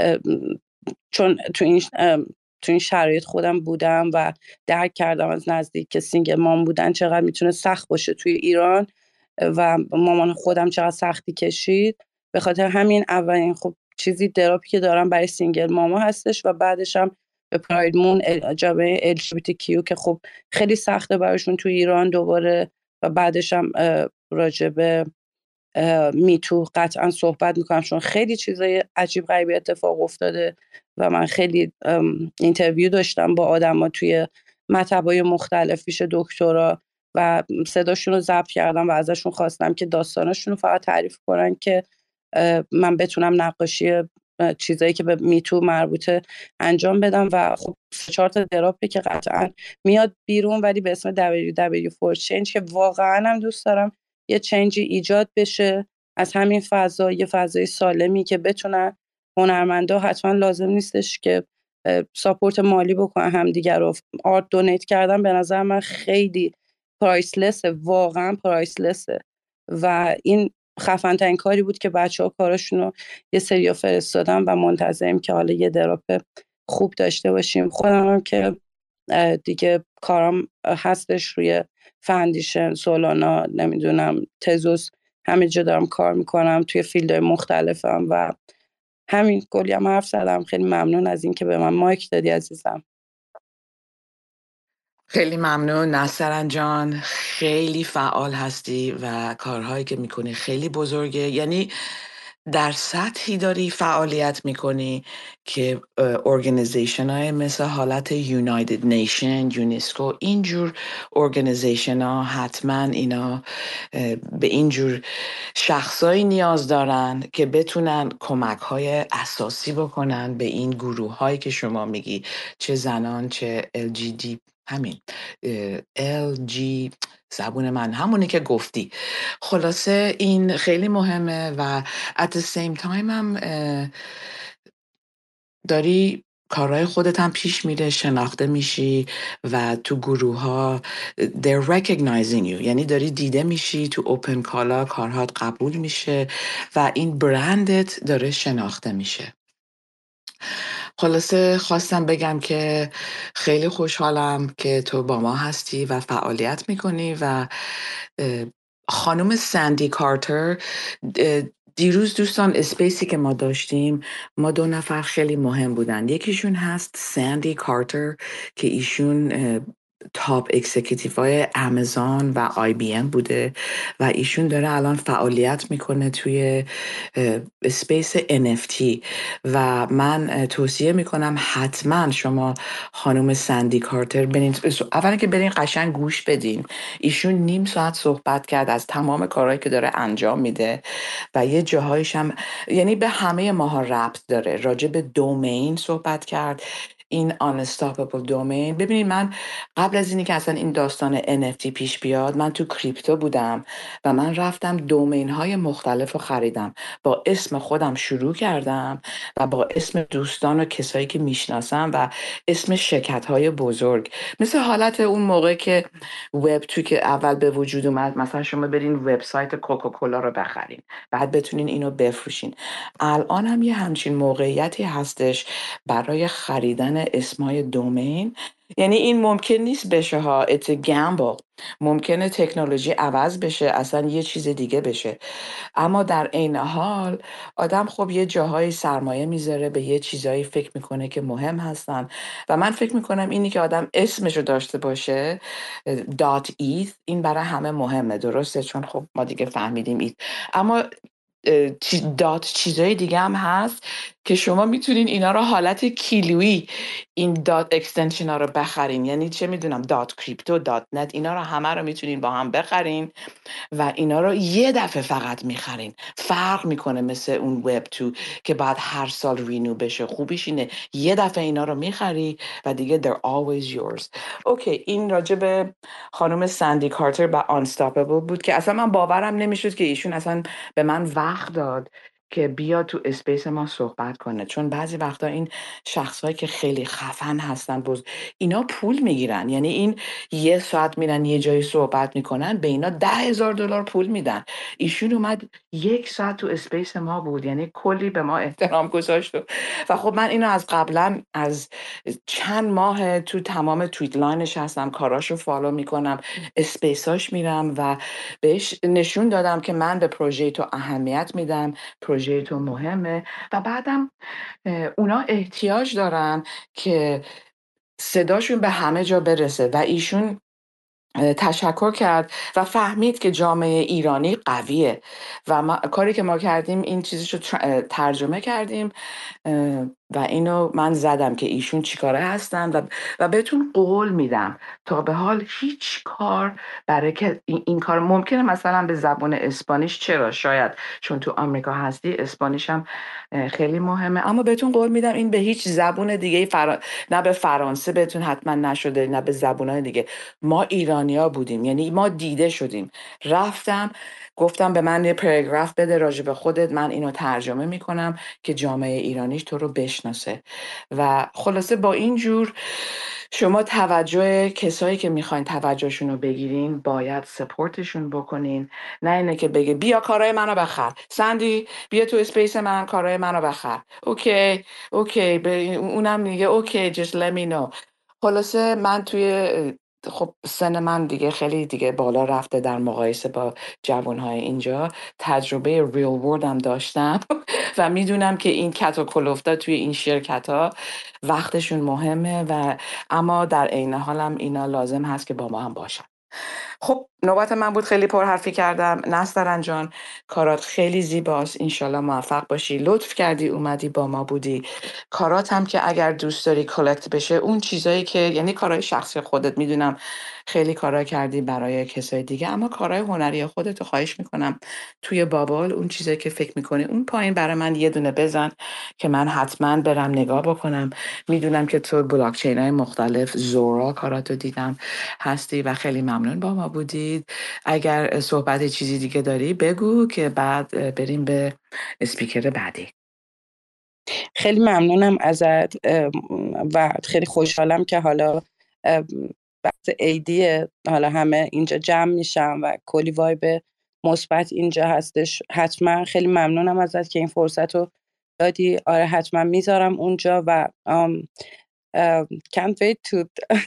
چون تو این تو این شرایط خودم بودم و درک کردم از نزدیک که سینگل مام بودن چقدر میتونه سخت باشه توی ایران و مامان خودم چقدر سختی کشید. به خاطر همین اولین خب چیزی دراپی که دارم برای سینگل ماما هستش و بعدش هم به پراید مون جامعه ال جی بی تی کیو که خب خیلی سخته براشون توی ایران دوباره، و بعدش هم راجبه میتو قطعا صحبت میکنم چون خیلی چیزای عجیب غریبی اتفاق افتاده و من خیلی اینترویو داشتم با آدم ها توی مطبای مختلف پیش دکترا و صداشون رو ضبط کردم و ازشون خواستم که داستاناشون رو فقط تعریف کنن که من بتونم نقاشی چیزایی که به میتو مربوطه انجام بدم. و خب چهار تا دراپی که قطعا میاد بیرون ولی به اسم دبلیو دبلیو فور Change که واقعا هم دوست دارم یه چنجی ایجاد بشه از همین فضا، یه فضای سالمی که بتونن هنرمندا، حتما لازم نیستش که ساپورت مالی بکنن همدیگر رو، آرت دونیت کردن به نظر من خیلی پرایسلسه، واقعا پرایسلسه و این خفن ترین کاری بود که بچه ها کاراشون رو یه سریا فرستادن و منتظریم که حالا یه دراپ خوب داشته باشیم. خودم هم که دیگه کارم هستش روی فاندیشن، سولانا، نمیدونم تزوس، همه جا دارم کار میکنم توی فیلدهای مختلفم و همین. کلی هم حرف زدم. خیلی ممنون از این که به من مایک دادی عزیزم. خیلی ممنون نصرن جان، خیلی فعال هستی و کارهایی که میکنی خیلی بزرگه. یعنی در سطحی داری فعالیت میکنی که ارگانیزیشن های مثل حالت یونایتد نیشن، یونسکو، اینجور ارگانیزیشن ها حتما اینا به اینجور شخصایی نیاز دارن که بتونن کمک های اساسی بکنن به این گروه هایی که شما میگی، چه زنان چه ال جی دی، همین ال جی، زبون من همونی که گفتی. خلاصه این خیلی مهمه و at the same time هم داری کارهای خودت هم پیش میره، شناخته میشی و تو گروه ها they're recognizing you، یعنی داری دیده میشی تو اوپن کالا، کارهات قبول میشه و این برندت داره شناخته میشه. خلاصه خواستم بگم که خیلی خوشحالم که تو با ما هستی و فعالیت میکنی. و خانم ساندی کارتر، دیروز دوستان اسپیسی که ما داشتیم، ما دو نفر خیلی مهم بودن. یکیشون هست ساندی کارتر که ایشون تاپ اکزیکیتیو های امازون و آی بی ام بوده و ایشون داره الان فعالیت میکنه توی اسپیس ان اف تی و من توصیه میکنم حتما شما خانم ساندی کارتر برین. اولا که برین قشنگ گوش بدین. ایشون نیم ساعت صحبت کرد از تمام کارهایی که داره انجام میده و یه جاهایش هم یعنی به همه ماها ربط داره. راجع به دومین صحبت کرد، این unstoppable domain. ببینید من قبل از اینی که اصلا این داستان ان اف تی پیش بیاد، من تو کریپتو بودم و من رفتم دومین های مختلف رو خریدم. با اسم خودم شروع کردم و با اسم دوستان و کسایی که میشناسم و اسم شرکت های بزرگ، مثل حالت اون موقع که وب تو که اول به وجود اومد، مثلا شما برین وبسایت کوکاکولا رو بخرین بعد بتونین اینو بفروشین. الان هم یه همچین موقعیتی هستش برای خریدن اسمای دومین. یعنی این ممکن نیست بشه ها، it's a gamble. ممکنه تکنولوژی عوض بشه، اصلا یه چیز دیگه بشه، اما در این حال آدم خب یه جاهای سرمایه میذاره، به یه چیزایی فکر میکنه که مهم هستن و من فکر میکنم اینی که آدم اسمشو داشته باشه دات ایت، این برای همه مهمه. درسته؟ چون خب ما دیگه فهمیدیم ایت، اما دات چیزای دیگه هم هست که شما میتونین اینا رو حالت کیلویی این دات اکستنشن ها رو بخرین. یعنی چه میدونم دات کریپتو، دات نت، اینا رو همه رو میتونین با هم بخرین و اینا رو یه دفعه فقط میخرین. فرق میکنه مثل اون وب تو که بعد هر سال رینو بشه. خوبیش اینه یه دفعه اینا رو میخری و دیگه they're always yours. اوکی، این راجع به خانم ساندی کارتر و Unstoppable بود که اصلا من باورم نمیشد که ایشون اصلا به من وقت داد که بیا تو اسپیس ما صحبت کنه. چون بعضی وقتا این شخصایی که خیلی خفن هستن بز... اینا پول میگیرن. یعنی این یه ساعت میرن یه جایی صحبت میکنن، به اینا ده هزار دلار پول میدن. ایشون اومد یک ساعت تو اسپیس ما بود، یعنی کلی به ما احترام گذاشت و خب من اینو از قبلا از چند ماه تو تمام توییت لاینش هستم، کاراشو فالو میکنم، اسپیساش میرم و بهش نشون دادم که من به پروژه تو اهمیت میدم، پروژه تو مهمه و بعدم اونا احتیاج دارن که صداشون به همه جا برسه و ایشون تشکر کرد و فهمید که جامعه ایرانی قویه و ما، کاری که ما کردیم این چیزشو ترجمه کردیم و اینو من زدم که ایشون چیکاره هستن و, و بهتون قول میدم تا به حال هیچ کار برای که این, این کار ممکنه مثلا به زبان اسپانیش، چرا شاید چون تو آمریکا هستی اسپانیش هم خیلی مهمه، اما بهتون قول میدم این به هیچ زبون دیگه فرا... نه به فرانسه بهتون حتما نشده، نه به زبونهای دیگه. ما ایرانیا بودیم، یعنی ما دیده شدیم. رفتم گفتم به من یه پاراگراف بده راجع به خودت، من اینو ترجمه میکنم که جامعه ایرانیش تو رو بشناسه. و خلاصه با این جور شما توجه کسایی که میخواین توجهشون رو بگیرین باید سپورتشون بکنین، نه اینه که بگه بیا کارهای منو بخر، سندی بیا تو اسپیس من کارهای منو بخر. اوکی اوکی ب... اونم میگه اوکی just let me know. خلاصه من توی خب سن من دیگه خیلی دیگه بالا رفته در مقایسه با جوانهای اینجا، تجربه ریل ورد هم داشتم و میدونم که این کت و کلفتا توی این شرکت ها وقتشون مهمه و اما در عین حالم اینا لازم هست که با ما هم باشن. خب نوبت من بود، خیلی پر حرفی کردم. نسترن جان کارات خیلی زیباست، انشالله موفق باشی، لطف کردی اومدی با ما بودی. کارات هم که اگر دوست داری کلکت بشه، اون چیزایی که یعنی کارهای شخصی خودت، میدونم خیلی کارا کردی برای کسای دیگه، اما کارهای هنری خودت رو خواهش میکنم توی بابل اون چیزایی که فکر میکنی اون پایین برای من یه دونه بزن که من حتما برم نگاه بکنم. میدونم که تو بلاکچین های مختلف زورا کاراتو دیدم هستی و خیلی ممنون با ما بودید. اگر صحبت چیزی دیگه داری بگو که بعد بریم به اسپیکر بعدی. خیلی ممنونم ازت ام، و خیلی خوشحالم که حالا ام، بحث عیدیه، حالا همه اینجا جمع میشم و کلی وایب مثبت اینجا هستش. حتما خیلی ممنونم ازت که این فرصت رو دادی. آره حتما میذارم اونجا و ام، ام، can't wait to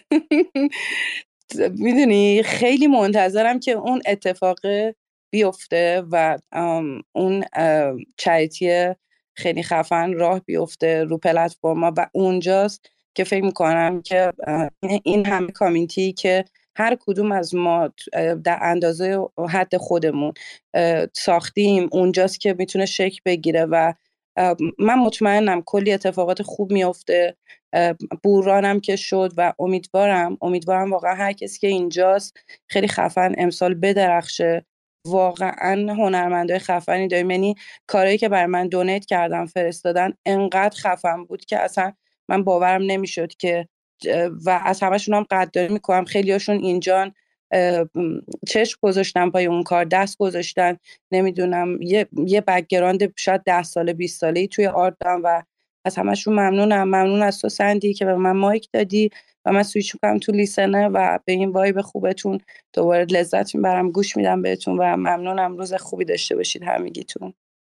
میدونی خیلی منتظرم که اون اتفاق بیفته و ام، اون ام، چریتی خیلی خفن راه بیفته رو پلتفرما و اونجاست که فکر میکنم که اه، این همه کامیونیتی که هر کدوم از ما اه، در اندازه و حد خودمون اه، ساختیم اونجاست که میتونه شکل بگیره و اه، من مطمئنم کلی اتفاقات خوب میفته. بورانم که شد و امیدوارم امیدوارم واقعا هر کسی که اینجاست خیلی خفن امسال بدرخشه. واقعا هنرمندای خفنی داریم، یعنی کارهایی که برای من دونیت کردن فرستادن انقدر خفن بود که اصلا من باورم نمیشد که و از همشون هم قدردانی میکنم. خیلی هاشون اینجان چشم گذاشتن پای اون کار، دست گذاشتن، نمیدونم یه یه بک‌گراند شاید ده ساله بیست ساله‌ای توی آرت دارم و از همشون ممنونم. ممنون از تو سندی که به من مایک دادی و من سویچ میکنم تو لیسنر و به این وایب خوبتون دوباره لذت میبرم، گوش میدم بهتون و ممنونم. روز خوبی داشته باشید همگیتون.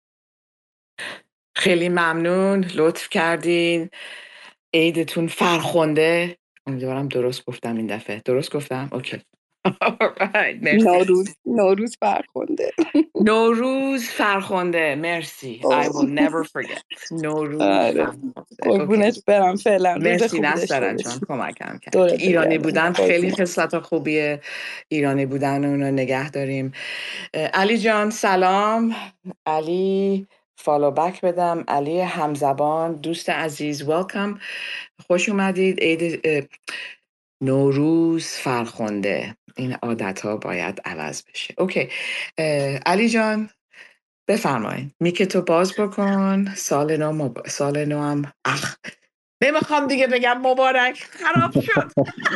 خیلی ممنون، لطف کردین. عیدتون فرخنده. امیدوارم درست گفتم این دفعه. درست گفتم؟ اوکی. Alright، مرسی. نوروز نوروز فرخنده. نوروز فرخنده. مرسی. I will never forget. نوروز آره فرخنده. اوکی. قربونت برم. فعلا روز مرسی خوبی داشته نسترن جان، باشید. کمکم کرد. دورت ایرانی بگردم. بودن خیلی قربونت. خصلت خوبیه. ایرانی بودن اونو نگه داریم. اه، علی جان سلام. علی فالو بک بدم. علی همزبان دوست عزیز، welcome. خوش اومدید. عید اه، نوروز فرخنده. این عادت ها باید عوض بشه. اوکی اه، علی جان بفرمایید، میک تو باز بکن. سال نو مب... سال نو هم اخ نمیخوام دیگه بگم مبارک، خراب شد.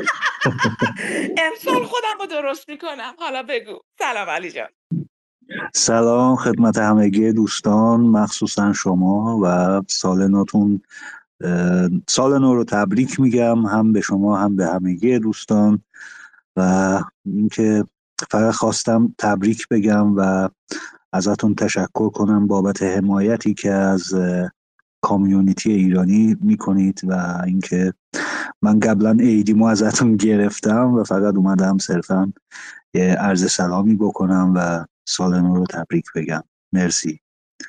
امسال خودم رو درست میکنم. حالا بگو. سلام علی جان. سلام خدمت همگی دوستان، مخصوصا شما و سال نوتون. اه، سال نو رو تبریک میگم، هم به شما هم به همگی دوستان. و اینکه فقط خواستم تبریک بگم و ازتون تشکر کنم بابت حمایتی که از اه، کامیونیتی ایرانی میکنید و اینکه من قبلا ایدیمو ازتون گرفتم و فقط اومدم صرفا یه عرض سلامی بکنم و سال نو رو تبریک بگم. مرسی.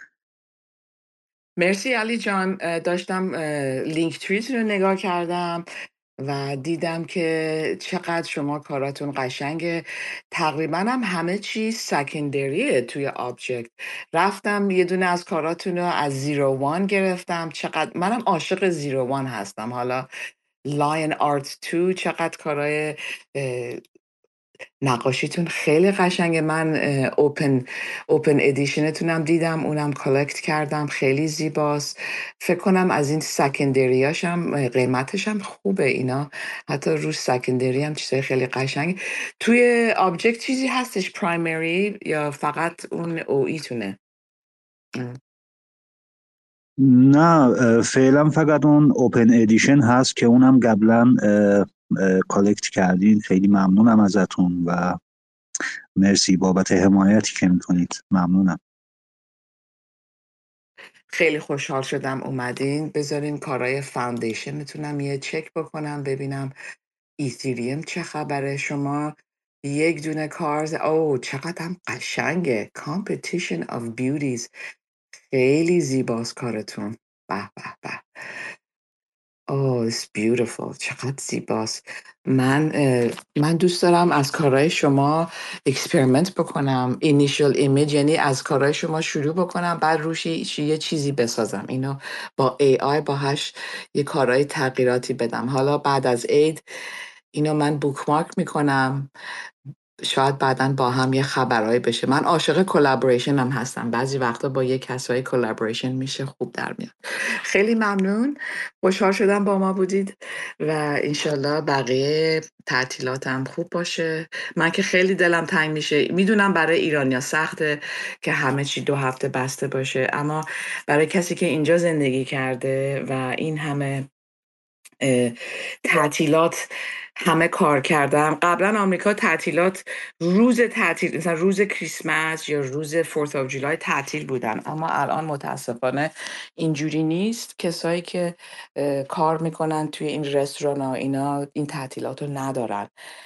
مرسی علی جان. اه، داشتم اه، لینک تریت رو نگاه کردم و دیدم که چقدر شما کاراتون قشنگه. تقریبا هم همه چیز سکندریه توی آبجکت. رفتم یه دونه از کاراتون رو از زیرو وان گرفتم. چقدر منم عاشق زیرو وان هستم. حالا لاین آرت تو چقدر کارای اه، نقاشیتون خیلی قشنگه. من اوپن اوپن ادیشنتونم دیدم، اونم کالکت کردم، خیلی زیباست. فکر کنم از این سکندریاش هم قیمتش هم خوبه اینا، حتی رو سکندری هم چیزای خیلی قشنگ. توی آبجکت چیزی هستش پرایمری یا فقط اون او ایتونه؟ نه اه، فعلا فقط اون اوپن ادیشن هست که اونم قبلا اه، اه، کالکت کردین. خیلی ممنونم ازتون و مرسی بابت حمایتی که میکنید. ممنونم. خیلی خوشحال شدم اومدین. بذارین کارهای فاندیشن میتونم یه چک بکنم ببینم ایتریوم چه خبره. شما یک دونه کارز، او چقدر هم قشنگه. Competition of Beauties، خیلی زیباست کارتون. به به به. Oh, it's beautiful. چقدر زیباست. من اه، من دوست دارم از کارهای شما اکسپریمنت بکنم. اینیشیل ایمیج، یعنی از کارهای شما شروع بکنم بعد روش یه یه چیزی بسازم. اینو با ای آی باهاش یه کارهای تغییراتی بدم. حالا بعد از عید اینو من بوکمارک میکنم، شاید بعداً با هم یه خبرهایی بشه. من عاشق کلابریشن هم هستم، بعضی وقتا با یه کسایی کلابریشن میشه خوب در میاد. خیلی ممنون، خوشحال شدم با ما بودید و انشالله بقیه تعطیلاتم خوب باشه. من که خیلی دلم تنگ میشه، میدونم برای ایرانیا سخته که همه چی دو هفته بسته باشه، اما برای کسی که اینجا زندگی کرده و این همه اه، تعطیلات همه کار کردم. قبلا آمریکا تعطیلات روز تعطیل، مثلا روز کریسمس یا روز فورث آف جولای تعطیل بودن، اما الان متاسفانه اینجوری نیست. کسایی که اه، کار میکنن توی این رستوران ها اینا این تعطیلات رو ندارن.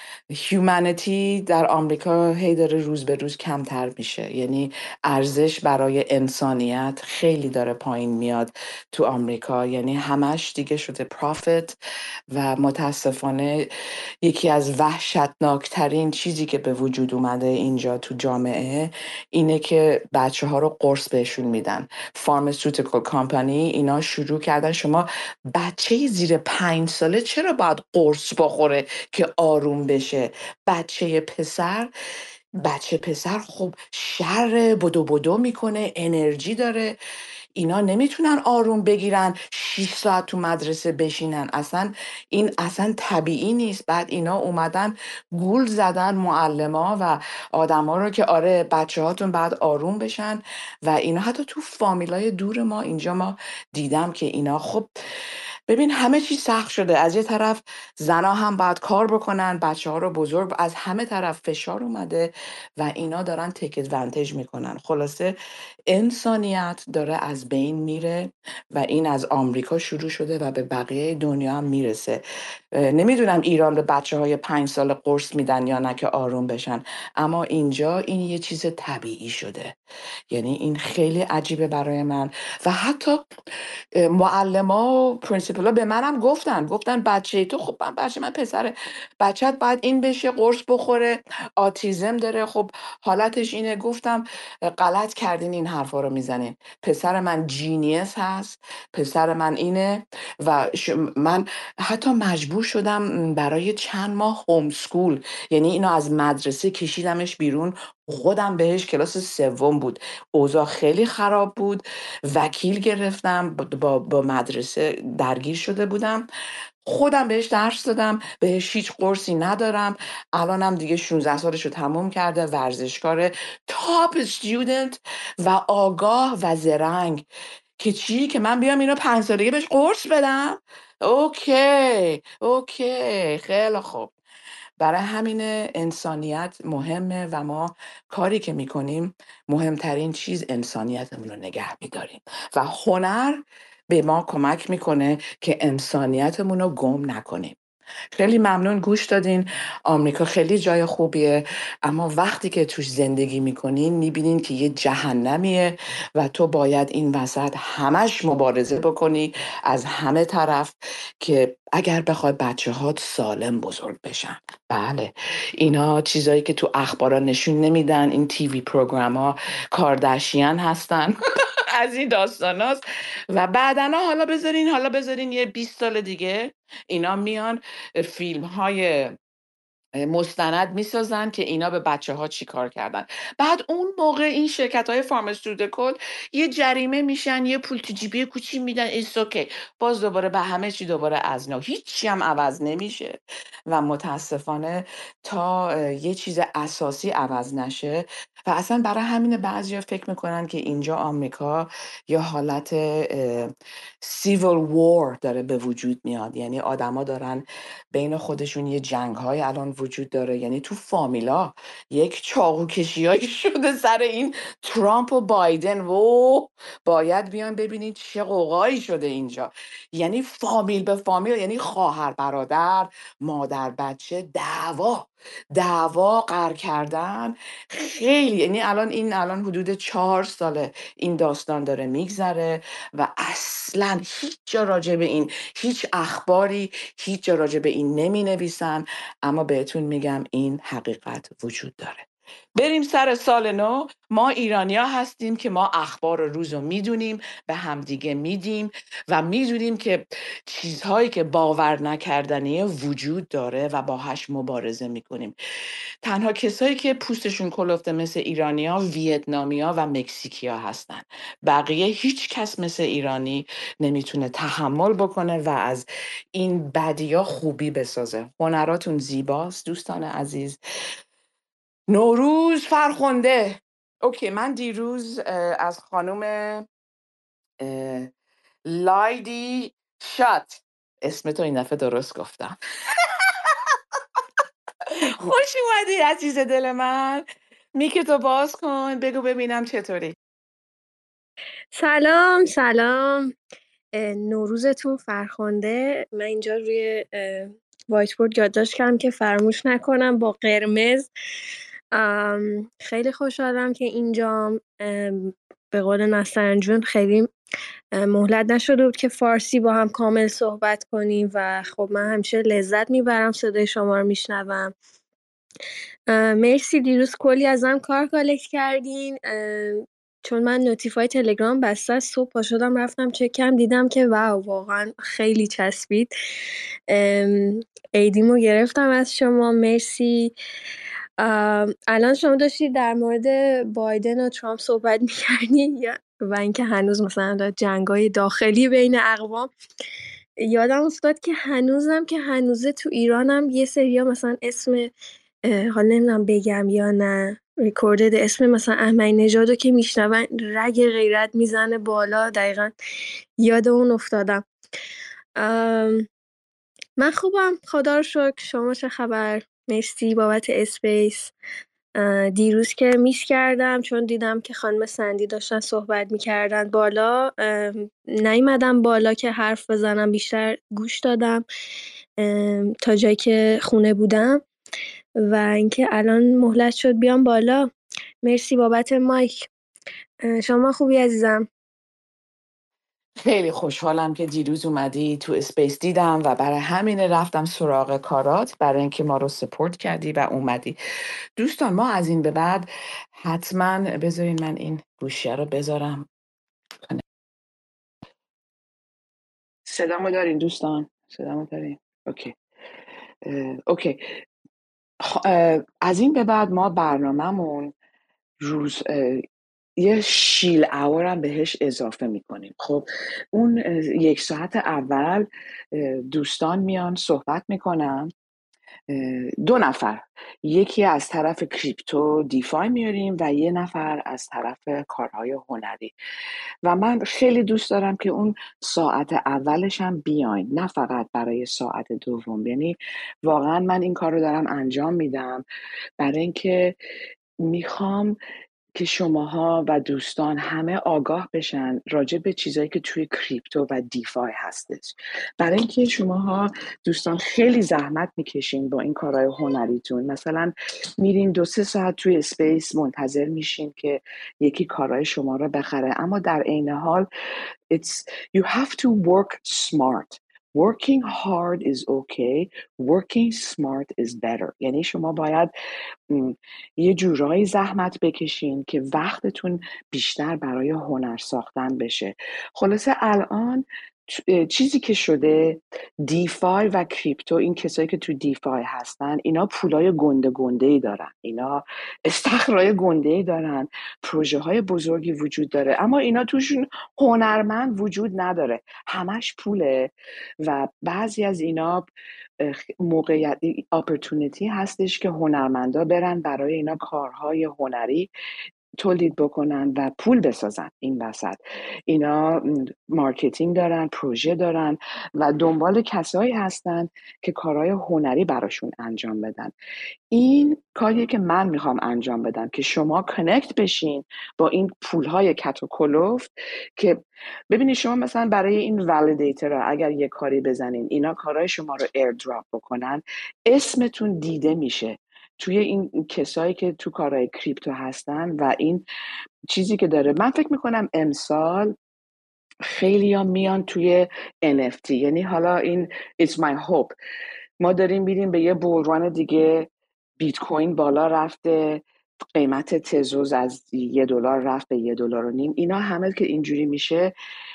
هیومانیتی در آمریکا هی داره روز به روز کمتر میشه، یعنی ارزش برای انسانیت خیلی داره پایین میاد تو آمریکا، یعنی همش دیگه شده پرافیت و متاسفانه یکی از وحشتناکترین چیزی که به وجود اومده اینجا تو جامعه اینه که بچه ها رو قرص بهشون میدن. فارماسیوتیکال کامپانی اینا شروع کردن، شما بچه زیر پنج ساله چرا باید قرص بخوره که آروم بشه؟ بچه پسر بچه پسر خب شر بدو بدو میکنه، انرژی داره، اینا نمیتونن آروم بگیرن شش ساعت تو مدرسه بشینن. اصلا این اصلا طبیعی نیست. بعد اینا اومدن گول زدن معلما و آدما رو که آره بچه هاتون بعد آروم بشن و اینا. حتی تو فامیلای دور ما اینجا ما دیدم که اینا خب ببین همه چی سخت شده. از یه طرف زنا هم باید کار بکنن، بچه ها رو بزرگ، از همه طرف فشار اومده و اینا دارن تک ادوانتج میکنن. خلاصه انسانیت داره از بین میره و این از آمریکا شروع شده و به بقیه دنیا هم میرسه. اه، نمیدونم ایران به بچه های پنج سال قرص میدن یا نه که آروم بشن، اما اینجا این یه چیز طبیعی شده. یعنی این خیلی عجیبه برای من. و حتی معلما و پرینسیپلا به منم گفتن گفتن بچه تو، خب من بچه من پسره، بچت باید این بشه، قرص بخوره، آتیزم داره. خب حالتش اینه. گفتم غلط کردین این حرفا رو میزنین. پسر من جینیس هست، پسر من اینه و ش- من حتی مجبور شدم برای چند ماه هوم سکول، یعنی اینو از مدرسه کشیدمش بیرون. خودم بهش کلاس سوم بود، اوضاع خیلی خراب بود، وکیل گرفتم، با, با, با مدرسه درگیر شده بودم، خودم بهش درس دادم، بهش هیچ قرصی ندارم. الانم دیگه شانزده سالشو تموم کرده، ورزشکار تاپ استودنت و آگاه و زرنگ. که چی که من بیام اینو پنج سالگی بهش قرص بدم؟ اوکی اوکی خیلی خوب. برای همین انسانیت مهمه و ما کاری که میکنیم مهمترین چیز انسانیتمون رو نگه میداریم و هنر به ما کمک میکنه که انسانیتمون رو گم نکنیم. خیلی ممنون گوش دادین. آمریکا خیلی جای خوبیه، اما وقتی که توش زندگی میکنین میبینین که یه جهنمیه و تو باید این وسط همش مبارزه بکنی از همه طرف که اگر بخوای بچه هات سالم بزرگ بشن. بله اینا چیزایی که تو اخبارا نشون نمیدن، این تیوی پروگرام ها کارداشیان هستن از این داستان هاست. و بعدنا حالا بذارین حالا بذارین یه بیست سال دیگه اینا میان فیلم های مستند میسازن که اینا به بچه ها چی کار کردن. بعد اون موقع این شرکت های فارماسیوتیکال یه جریمه میشن، یه پول تو جیبی کوچی میدن، ایست اوکی، باز دوباره به همه چی دوباره از نو، هیچی هم عوض نمیشه و متاسفانه تا اه، یه چیز اساسی عوض نشه و اصلا برای همین بعضی فکر میکنن که اینجا آمریکا یه حالت سیویل وار داره به وجود میاد، یعنی آدما دارن بین خودشون یه جنگ های الان وجود داره، یعنی تو فامیلا یک چاقو کشی شده سر این ترامپ و بایدن و باید بیان ببینید چه قوقایی شده اینجا، یعنی فامیل به فامیل، یعنی خواهر برادر مادر بچه دعوا دعوا قر کردن خیلی، یعنی الان این الان حدود چهار ساله این داستان داره میگذره و اصلا هیچ جا راجع به این هیچ اخباری هیچ جا راجع به این نمی نویسن، اما بهتون میگم این حقیقت وجود داره. بریم سر سال نو. ما ایرانیا هستیم که ما اخبار روز رو میدونیم، به همدیگه میدیم و میدونیم که چیزهایی که باور نکردنیه وجود داره و باهاش مبارزه میکنیم. تنها کسایی که پوستشون کلفته مثل ایرانیا ویتنامیا و مکزیکیا هستن، بقیه هیچ کس مثل ایرانی نمیتونه تحمل بکنه و از این بدیا خوبی بسازه. هنراتون زیباست دوستان عزیز. نوروز فرخنده. اوکی، من دیروز اه، از خانم اه، لایدی شات، اسم تو این دفعه درست گفتم، خوش اومدی عزیز دل من. میکه تو باز کن، بگو ببینم چطوری. سلام سلام، اه، نوروزتون فرخنده. من اینجا روی اه، وایت بورد یادداشت کردم که فراموش نکنم با قرمز. ام، خیلی خوشحالم که اینجام. ام، به قول نسترن جون خیلی اه، مهلت نشده بود که فارسی با هم کامل صحبت کنیم و خب من همیشه لذت میبرم صدای شما رو میشنوم. اه، مرسی، دیروز کلی ازم کار کالکت کردین. اه، چون من نوتیفای تلگرام بسته است، صبح پا شدم رفتم چک کردم دیدم که واو واقعا خیلی چسبید. ام، ایدیمو گرفتم از شما، مرسی. ام، الان شما داشتید در مورد بایدن و ترامپ صحبت میکردین و اینکه هنوز مثلا جنگای داخلی بین اقوام. یادم افتاد که هنوزم که هنوزه تو ایرانم یه سریا مثلا اسم اه، حالا نمیدونم بگم یا نه، ریکوردد اسم مثلا احمدی نژادو که میشنون رگ غیرت میزنه بالا. دقیقا یاد اون افتادم. ام، من خوبم خدا رو شکر، شما چه خبر؟ مرسی بابت اسپیس. اه، دیروز که میس کردم چون دیدم که خانم سندی داشتن صحبت میکردن بالا، ام، نیومدم بالا که حرف بزنم، بیشتر گوش دادم ام، تا جایی که خونه بودم و اینکه الان مهلت شد بیام بالا. مرسی بابت مایک. اه، شما خوبی عزیزم؟ خیلی خوشحالم که دیروز اومدی تو اسپیس، دیدم و برای همین رفتم سراغ کارات، برای اینکه ما رو سپورت کردی و اومدی. دوستان ما از این به بعد حتما بذارین من این گوشیه رو بذارم. صدامو دارین دوستان؟ صدامو دارین؟ اوکی. اه، اوکی. خ- اه، از این به بعد ما برنامه‌مون روز اه، یه شیل اور هم بهش اضافه میکنیم. خب اون اه، یک ساعت اول اه، دوستان میان صحبت میکنن، دو نفر، یکی از طرف کریپتو دیفای میاریم و یه نفر از طرف کارهای هنری و من خیلی دوست دارم که اون ساعت اولش هم بیاین، نه فقط برای ساعت دوم. یعنی واقعا من این کار رو دارم انجام میدم برای اینکه میخوام که شماها و دوستان همه آگاه بشن راجع به چیزایی که توی کریپتو و دیفای هستش، برای اینکه شماها دوستان خیلی زحمت میکشین با این کارهای هنریتون. مثلا میرین دو سه ساعت توی اسپیس منتظر میشین که یکی کارهای شما رو بخره، اما در عین حال it's you have to work smart. Working hard is okay. Working smart is better. یعنی شما باید م، یه جورایی زحمت بکشین که وقتتون بیشتر برای هنر ساختن بشه. خلاصه الان چیزی که شده دیفای و کریپتو، این کسایی که تو دیفای هستن اینا پولای گنده گنده ای دارن، اینا استخرای گنده ای دارن، پروژه های بزرگی وجود داره، اما اینا توشون هنرمند وجود نداره، همش پوله. و بعضی از اینا موقعیت اپورتونیتی هستش که هنرمندا برن برای اینا کارهای هنری تولید بکنن و پول بسازن. این وسط اینا مارکتینگ دارن، پروژه دارن و دنبال کسایی هستن که کارهای هنری براشون انجام بدن. این کاریه که من میخوام انجام بدم که شما کانکت بشین با این پولهای کت و کلفت، که ببینید شما مثلا برای این والیدیتر اگر یه کاری بزنین اینا کارهای شما رو ایردراپ بکنن، اسمتون دیده میشه توی این کسایی که تو کارهای کریپتو هستن. و این چیزی که داره، من فکر میکنم امسال خیلی ها میان توی ان اف تی، یعنی حالا این it's my hope، ما داریم بیریم به یه بحران دیگه، بیت کوین بالا رفته، قیمت تزوز از یه دلار رفت به یه دلار و نیم، اینا همه که اینجوری میشه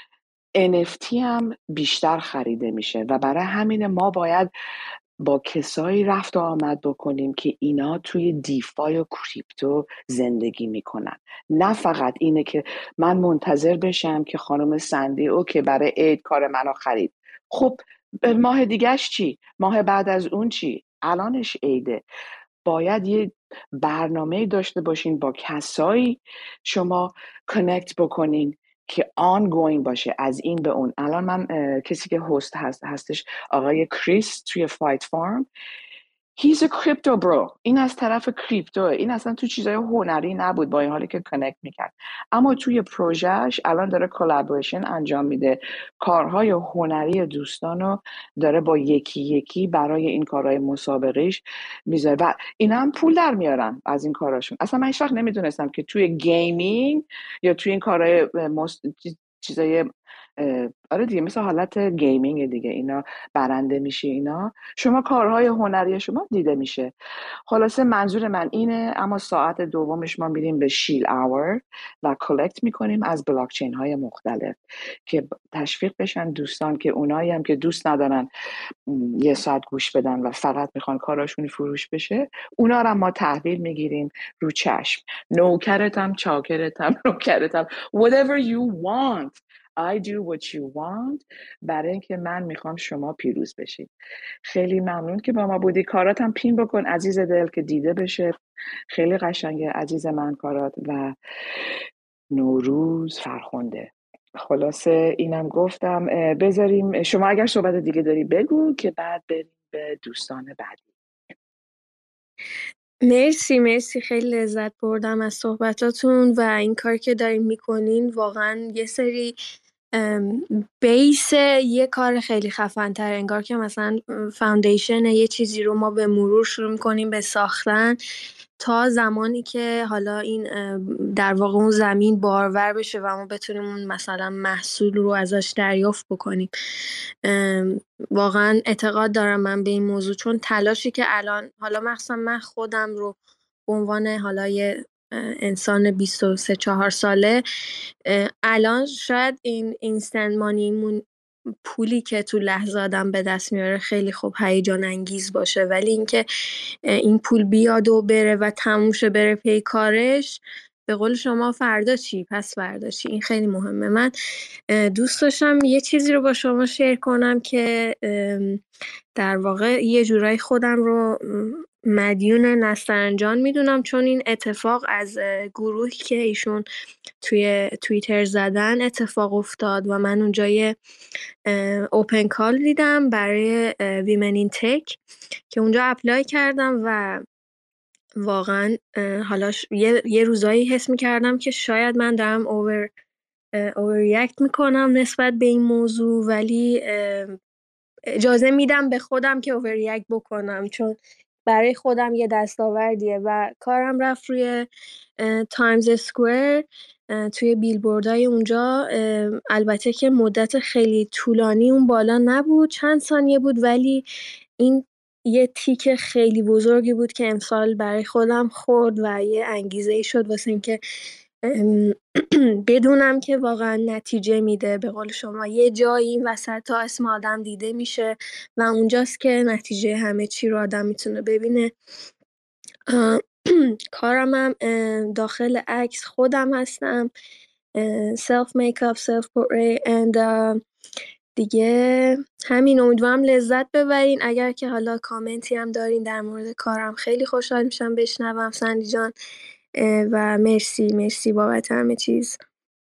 ان اف تی هم بیشتر خریده میشه و برای همین ما باید با کسایی رفت و آمد بکنیم که اینا توی دیفای و کریپتو زندگی میکنن. نه فقط اینه که من منتظر بشم که خانم سندی اوکی برای عید کار منو خرید، خب ماه دیگهش چی؟ ماه بعد از اون چی؟ الانش عیده. باید یه برنامه داشته باشین با کسایی شما کانکت بکنین که ongoing باشه از این به اون. الان من کسی که هست هست هستش آقای کریس توی فایت فارم، he's a crypto bro، این از طرف کریپتو، این اصلا تو چیزای هنری نبود با این حالی که کانکت میکرد، اما توی پروژهش الان داره کلابوریشن انجام میده، کارهای هنری دوستانو داره با یکی یکی برای این کارهای مسابقهش میذاره و اینا هم پول در میارن از این کاراشون. اصلا من هیچ وقت نمیدونستم که توی گیمینگ یا توی این کارهای مست... چیزای آره دیگه مثل حالت گیمینگ دیگه اینا برنده میشه، اینا شما کارهای هنری شما دیده میشه. خلاصه منظور من اینه. اما ساعت دومش ما میریم به شیل اور و کلکت میکنیم از بلاک چین های مختلف که تشویق بشن دوستان که اونایی هم که دوست ندارن یه ساعت گوش بدن و فقط میخوان کاراشون فروش بشه، اونا رو ما تحویل میگیریم رو چشم. نوکرتم، چاکرتم، نوکرتم، whatever you want I do what you want، برای اینکه من میخوام شما پیروز بشید. خیلی ممنون که با ما بودی. کاراتم پین بکن عزیز دل که دیده بشه، خیلی قشنگه عزیز من کارات. و نوروز فرخنده. خلاصه اینم گفتم. بذاریم شما اگر صحبت دیگه داری بگو که بعد بریم به دوستان بعدی. مرسی مرسی خیلی لذت بردم از صحبتاتون و این کار که دارین میکنین واقعا یه سری بیس یه کار خیلی خفن تر، انگار که مثلا فاندیشن یه چیزی رو ما به مرور شروع میکنیم به ساختن تا زمانی که حالا این در واقع اون زمین بارور بشه و ما بتونیم اون مثلا محصول رو ازش دریافت بکنیم. واقعا اعتقاد دارم من به این موضوع، چون تلاشی که الان حالا مخصوصا من خودم رو به عنوان حالا یه انسان بیست و سه چهار ساله، الان شاید این اینستنت مانیمون پولی که تو لحظه آدم به دست میاره خیلی خوب هیجان انگیز باشه، ولی اینکه این پول بیاد و بره و تموم شه بره پی کارش، به قول شما فردا چی پس فردا چی، این خیلی مهمه. من دوست داشتم یه چیزی رو با شما شیر کنم که در واقع یه جورایی خودم رو مدیون نسترنجان میدونم، چون این اتفاق از گروهی که ایشون توی توییتر زدن اتفاق افتاد و من اونجا یه اوپن کال دیدم برای ویمن این تک که اونجا اپلای کردم و واقعا حالا یه, یه روزایی حس میکردم که شاید من دارم اوور اوور ریاکت میکنم نسبت به این موضوع، ولی اجازه میدم به خودم که اوور ریاکت بکنم، چون برای خودم یه دستاوردیه و کارم رفت روی تایمز اسکوئر توی بیلبوردهای اونجا. البته که مدت خیلی طولانی اون بالا نبود، چند ثانیه بود، ولی این یه تیک خیلی بزرگی بود که امسال برای خودم خورد و یه انگیزه ای شد واسه این که ام، بدونم که واقعا نتیجه میده. به قول شما یه جایی این وسط تا اسم آدم دیده میشه و اونجاست که نتیجه همه چی رو آدم میتونه ببینه. اه، کارم هم اه، داخل عکس خودم هستم، سلف میکاپ، سلف پورتری and اه، دیگه همین. امیدوارم لذت ببرین. اگر که حالا کامنتی هم دارین در مورد کارم خیلی خوشحال میشم بشنوم سندی جان. اه، و مرسی مرسی بابت همه چیز.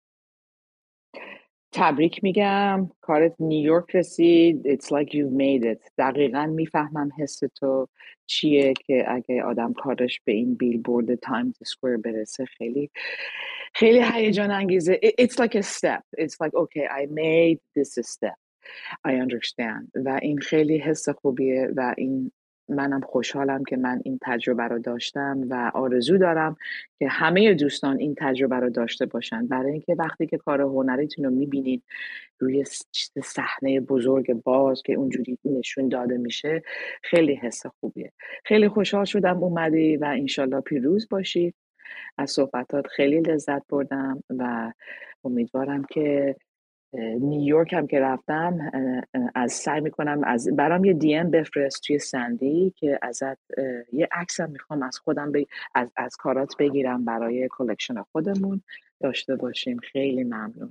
تبریک میگم، کارت نیویورک رسید. It's like you've made it. دقیقا میفهمم حس تو چیه که اگه آدم کارش به این بیلبورد تایمز اسکوئر برسه خیلی خیلی هیجان انگیزه. It- It's like a step. It's like okay, I made this a step. I understand. و این خیلی حس خوبیه و این منم خوشحالم که من این تجربه رو داشتم و آرزو دارم که همه دوستان این تجربه رو داشته باشن، برای اینکه وقتی که کار هنریتون رو میبینید روی س- صحنه بزرگ باز که اونجوری نشون داده میشه خیلی حس خوبیه. خیلی خوشحال شدم اومدی و انشالله پیروز باشی. از صحبتات خیلی لذت بردم و امیدوارم که اه، نیویورک هم که رفتم اه، اه، از سعی میکنم از برام یه دی ام بفرست توی سندی که ازت اه، یه عکس هم میخوام از خودم بگ... از از کارات بگیرم برای کلکشن خودمون داشته باشیم. خیلی ممنون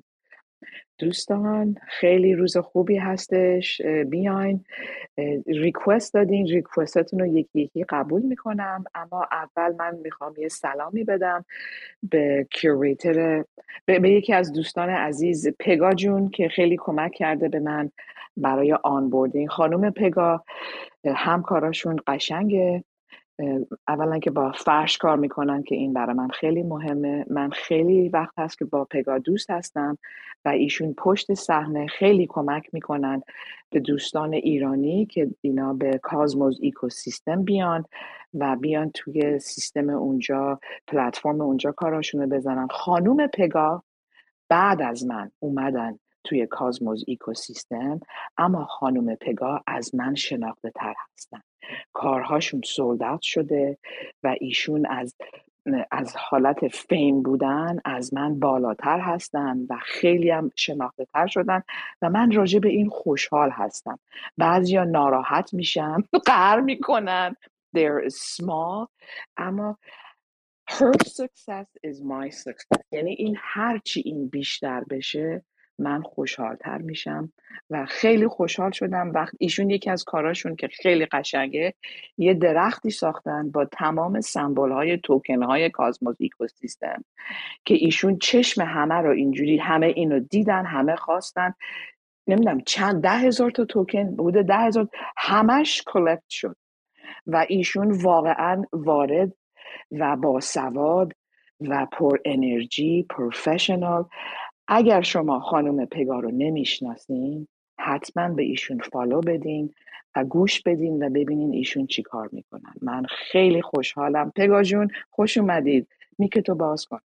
دوستان، خیلی روز خوبی هستش. اه، بیاین اه، ریکوست دادین، ریکوستاتون رو یکی یکی قبول میکنم، اما اول من میخوام یه سلامی بدم به کیوریتر، به, به یکی از دوستان عزیز، پگا جون، که خیلی کمک کرده به من برای آنبوردینگ. خانم پگا اه، همکاراشون قشنگه. اه، اولا که با فرش کار میکنن که این برای من خیلی مهمه. من خیلی وقت هست که با پگا دوست هستم و ایشون پشت صحنه خیلی کمک میکنن به دوستان ایرانی که اینا به کازموس ایکوسیستم بیان و بیان توی سیستم اونجا، پلتفرم اونجا کاراشونو بزنن. خانوم پگا بعد از من اومدن توی کازموس ایکوسیستم، اما خانم پگا از من شناخته تر هستن. کارهاشون سولد شده و ایشون از از حالت فیم بودن از من بالاتر هستن و خیلی هم شناخته تر شدن و من راجع به این خوشحال هستم. بعضیا ناراحت میشن، قهر میکنن، they're small، اما her success is my success. یعنی این هرچی این بیشتر بشه من خوشحالتر میشم و خیلی خوشحال شدم وقت ایشون یکی از کاراشون که خیلی قشنگه، یه درختی ساختن با تمام سمبل های توکن های کازموس ایکوسیستم که ایشون چشم همه رو اینجوری، همه اینو دیدن، همه خواستن. نمیدونم چند ده هزار تا توکن بوده، ده هزار، همش کلکت شد و ایشون واقعا وارد و با سواد و پر انرژی، پروفشنال. اگر شما خانم پگا رو نمیشناسین حتما به ایشون فالو بدین و گوش بدین و ببینین ایشون چی کار میکنن. من خیلی خوشحالم. پگا جون خوش اومدید. میکه تو باز کن.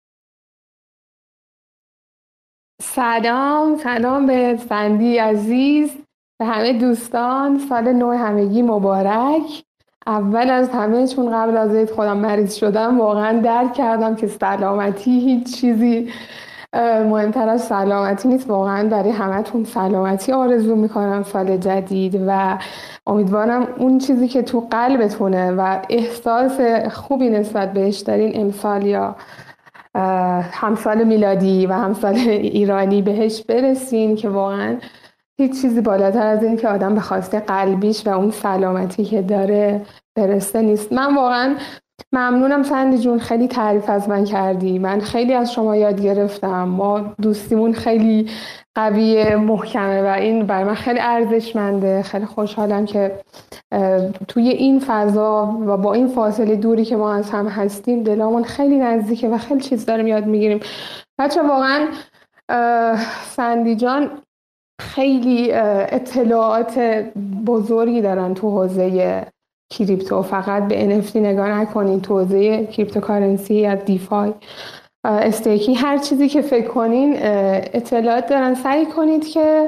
سلام سلام به سندی عزیز، به همه دوستان. سال نو همگی مبارک. اول از همه، چون قبل از عید خودم مریض شدم، واقعا درک کردم که سلامتی هیچ چیزی اه، مهمتر از سلامتی نیست. واقعا برای همتون سلامتی آرزو میکنم سال جدید و امیدوارم اون چیزی که تو قلبتونه و احساس خوبی نسبت بهش دارین امسال یا اه، همسال میلادی و همسال ایرانی بهش برسین، که واقعا هیچ چیزی بالاتر از این که آدم به خواسته قلبیش و اون سلامتی که داره برسه نیست. من واقعا ممنونم سندی جون، خیلی تعریف از من کردی. من خیلی از شما یاد گرفتم. ما دوستیمون خیلی قوی محکمه و این برای من خیلی ارزشمنده. خیلی خوشحالم که اه، توی این فضا و با این فاصله دوری که ما از هم هستیم دلامون خیلی نزدیکه و خیلی چیز داریم یاد میگیریم. بچه واقعا اه، سندی جان خیلی اه، اطلاعات بزرگی دارن تو حوزه کریپتو. فقط به ان اف تی نگاه نکنید، تو حوزه کریپتوکارنسی یا دیفای، استیکی، هر چیزی که فکر کنین اه، اطلاعات دارن. سعی کنید که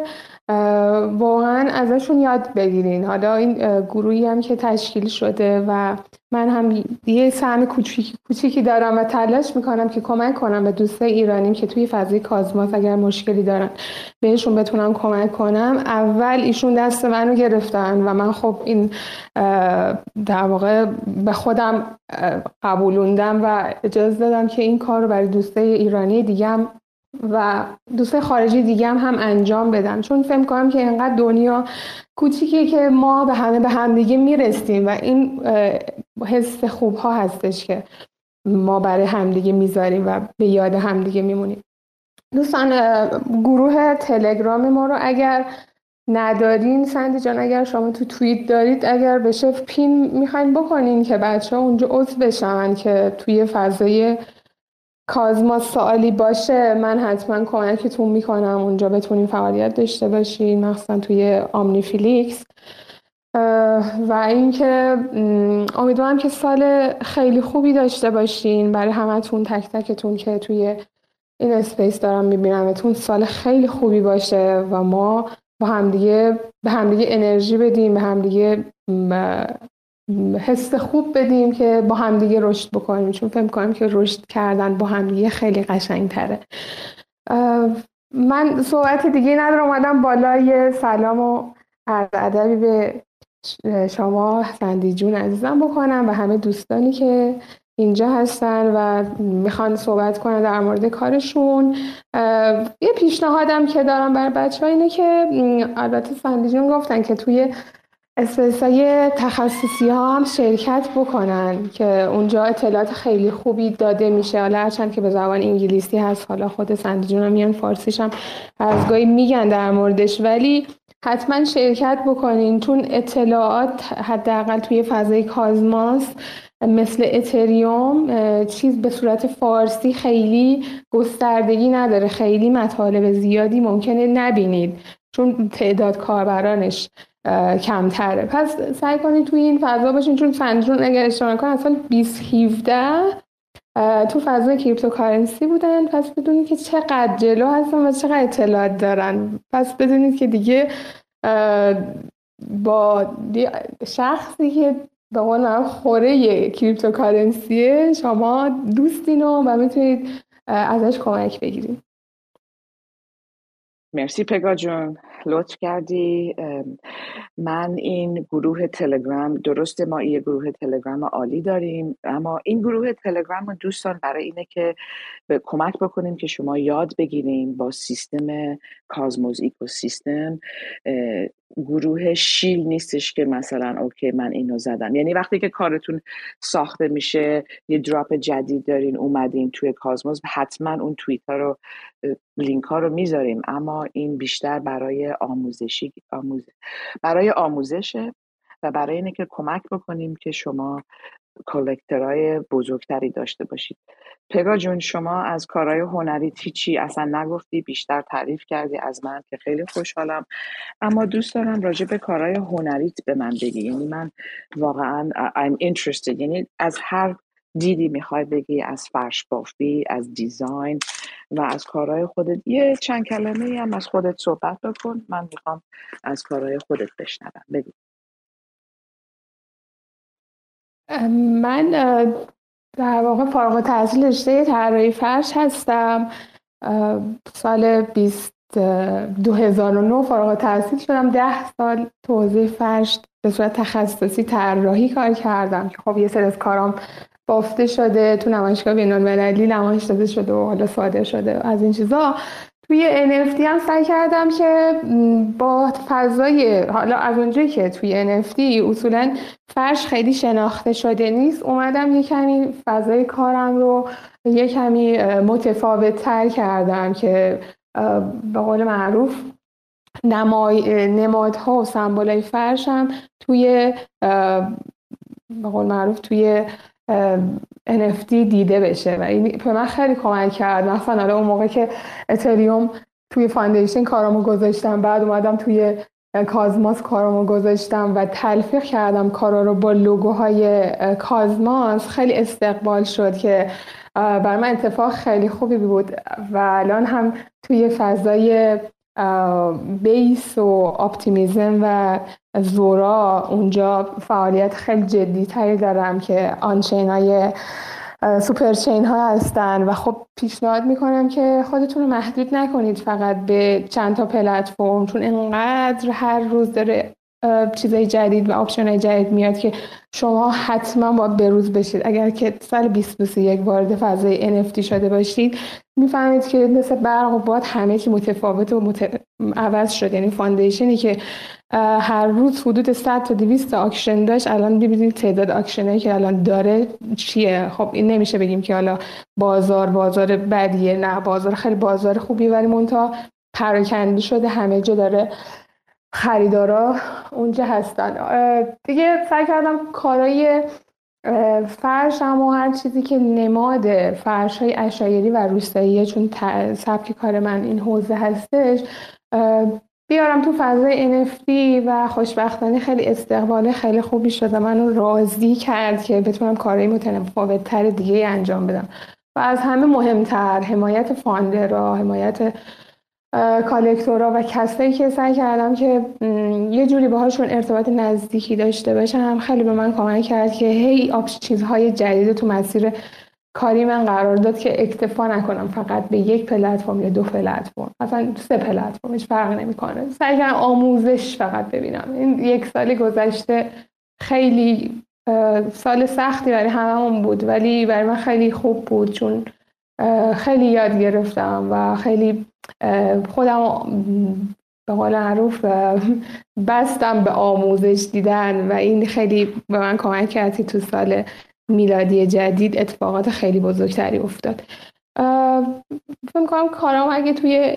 واقعا ازشون یاد بگیرین. حالا این گروهی هم که تشکیل شده و من هم یه سهم کوچیکی کوچیکی دارم و تلاش میکنم که کمک کنم به دوستای ایرانیم که توی فضای کازماس اگر مشکلی دارن بهشون بتونم کمک کنم. اول ایشون دست منو گرفتن و من خب این در واقع به خودم قبولوندم و اجازه دادم که این کار رو برای دوستای ایرانی دیگه و دوستای خارجی دیگه هم, هم انجام بدم، چون فکر کنم که اینقدر دنیا کوچیکه که ما به همه به هم دیگه میرسیم و این حس خوب ها هستش که ما برای همدیگه میذاریم و به یاد همدیگه میمونیم. دوستان گروه تلگرام ما رو اگر ندارین، سندی جان اگر شما تو توییت دارید اگر بشه پین میخواین بکنین که بچه ها اونجا عضو بشن که توی فضای کازماس سوالی باشه من حتما کمکتون میکنم اونجا بتونین فعالیت داشته باشین، مخصوصا توی آمنیفلیکس. و اینکه امیدوارم که سال خیلی خوبی داشته باشین برای همتون، تک تکتون که توی این اسپیس دارم میبینمتون. سال خیلی خوبی باشه و ما با همدیگه به همدیگه انرژی بدیم، به همدیگه حس خوب بدیم که با همدیگه رشد بکنیم، چون فکر می‌کنم که رشد کردن با همدیگه خیلی قشنگ‌تره. من صحبت دیگه ندارم، اومدم بالای سلام و عرض ادبی به شما سندی جون عزیزم بکنم و همه دوستانی که اینجا هستن و میخوان صحبت کنن در مورد کارشون. یه پیشنهادم که دارم برای بچه‌ها اینه که البته سندی جون گفتن که توی اسپیس‌های تخصصی ها هم شرکت بکنن که اونجا اطلاعات خیلی خوبی داده میشه، حالا هرچند که به زبان انگلیسی هست، حالا خود سندی جون هم میان فارسیش هم از گاهی میگن در موردش، ولی حتما شرکت بکنین چون اطلاعات حداقل توی فضای کازماس مثل اتریوم چیز به صورت فارسی خیلی گستردگی نداره، خیلی مطالب زیادی ممکنه نبینید چون تعداد کاربرانش کمتره. پس سعی کنید توی این فضا باشین، چون سندرون اگر اشتباه نکنم اصلا بیست هفده تو فضای کریپتوکارنسی بودن، پس بدونید که چقدر جلو هستن و چقدر اطلاعات دارن. پس بدونید که دیگه با شخصی که به قول معروف خوره کریپتوکارنسیه شما دوستین و میتونید ازش کمک بگیرید. مرسی پگا جون، لطف کردی. من این گروه تلگرام، درسته ما یه گروه تلگرام عالی داریم، اما این گروه تلگرام دوستان برای اینه که به کمک بکنیم که شما یاد بگیریم با سیستم کازموس اکوسیستم. گروه شیل نیستش که مثلا اوکی من اینو زدم، یعنی وقتی که کارتون ساخته میشه یه دراپ جدید دارین اومدین توی کازموس حتما اون توییت ها رو لینک ها رو میذاریم، اما این بیشتر برای آموزشی آموز برای آموزشه و برای اینه که کمک بکنیم که شما کالکترهای بزرگتری داشته باشید. پگا جون شما از کارهای هنری هیچی اصلا نگفتی، بیشتر تعریف کردی از من که خیلی خوشحالم، اما دوست دارم راجع به کارهای هنریت به من بگی. یعنی من واقعا I'm interested، یعنی از هر دیدی میخوای بگی، از فرش بافی، از دیزاین و از کارهای خودت یه چند کلمه هم از خودت صحبت بکن. من میخوام از کارهای خودت بشنوم، بگو. من در واقع فارغ التحصیل رشته طراحی فرش هستم. سال دو هزار و نه فارغ التحصیل شدم. ده سال تو حوزه فرش به صورت تخصصی طراحی کار کردم که خب یه سری از کارام بافته شده، تو نمایشگاه بین‌المللی نمایش داده شده و حالا صادر شده از این چیزا. توی ان اف تی هم سعی کردم که با فضای، حالا از اونجایی که توی ان اف تی اصولاً فرش خیلی شناخته شده نیست، اومدم یه کمی فضای کارم رو یه کمی متفاوت تر کردم که به قول معروف نمای نمادها و سمبولای فرش هم توی به قول معروف توی ان اف تی دیده بشه و این به من خیلی کمک کرد. مثلا حالا اون موقع که اتریوم توی فاندیشن کارامو گذاشتم، بعد اومدم توی کازماس کارامو گذاشتم و تلفیق کردم کارا رو با لوگوهای کازماس، خیلی استقبال شد که برای من اتفاق خیلی خوبی بود و الان هم توی فضای بیس و اپتیمیزم و زورا اونجا فعالیت خیلی جدی تری دارم که آنچین های سوپر چین ها هستن و خب پیشنهاد میکنم که خودتون رو محدود نکنید فقط به چند تا پلتفرم، چون انقدر هر روز داره چیزای جدید و آپشنای جدید میاد که شما حتما باید بروز بشید. اگر که سال بیست بیست و یک وارد فضای ان اف تی شده باشید میفهمید که مثل برق و باد همه چی متفاوت و مت... عوض شد. یعنی فاندیشنی که هر روز حدود صد تا دویست تا اکشن داشت الان ببینید تعداد اکشنایی که الان داره چیه. خب این نمیشه بگیم که حالا بازار بازار بدیه، نه بازار خیلی بازار خوبی، ولی منتها پراکنده شده، همه جا داره خریدارا اونجا هستن. دیگه سعی کردم کارای فرش هم و هر چیزی که نماد فرش های عشایری و روستاییه، چون سبک کار من این حوزه هستش، بیارم تو فضای ان اف تی و خوشبختانه خیلی استقبال خیلی خوبی شده، منو راضی کرد که بتونم کارهای متفاوت تر دیگه انجام بدم. و از همه مهمتر حمایت فاندرها، حمایت کالکتورها و کسایی که سعی کردم که یه جوری باهاشون ارتباط نزدیکی داشته باشم هم خیلی به من کمک کرد که هی آپش چیزهای جدید تو مسیر کاری من قرار داد که اکتفا نکنم فقط به یک پلتفرم یا دو پلتفرم، مثلا سه پلتفرم، هیچ فرق نمیکنه. سعی کردم آموزش فقط ببینم. این یک سال گذشته خیلی سال سختی برای هممون بود، ولی برای من خیلی خوب بود چون خیلی یاد گرفتم و خیلی خودم به قول معروف بستم به آموزش دیدن و این خیلی به من کمک کرد که تو سال میلادی جدید اتفاقات خیلی بزرگتری افتاد. فکر می‌کنم کارام اگه توی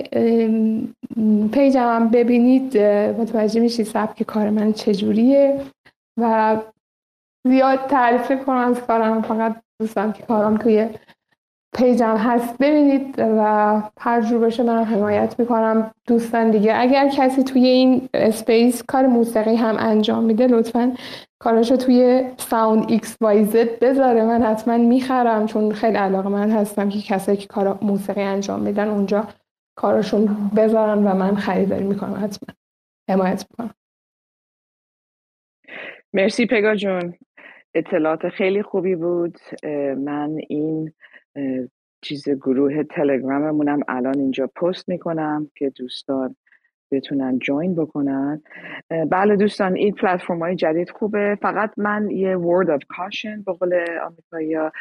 پیجم هم ببینید متوجه میشید سبک کار من چجوریه و زیاد تعریف کنم از کارم، فقط دوستم که کارام توی پیجم هست ببینید و هر جور بشه من حمایت میکنم. دوستان دیگه اگر کسی توی این اسپیس کار موسیقی هم انجام میده لطفاً کاراشو توی ساوند ایکس وای زد بذاره، من حتما میخرم چون خیلی علاقه من هستم که کسایی که کار موسیقی انجام میدن اونجا کاراشون بذارن و من خریداری میکنم، حتما حمایت میکنم. مرسی پگا جون، اطلاعات خیلی خوبی بود. من این چیز گروه تلگراممونم الان اینجا پست میکنم که دوستان بتونن جوین بکنن. بله دوستان، این پلتفرم های جدید خوبه، فقط من یه word of caution به قول آمریکایی‌ها،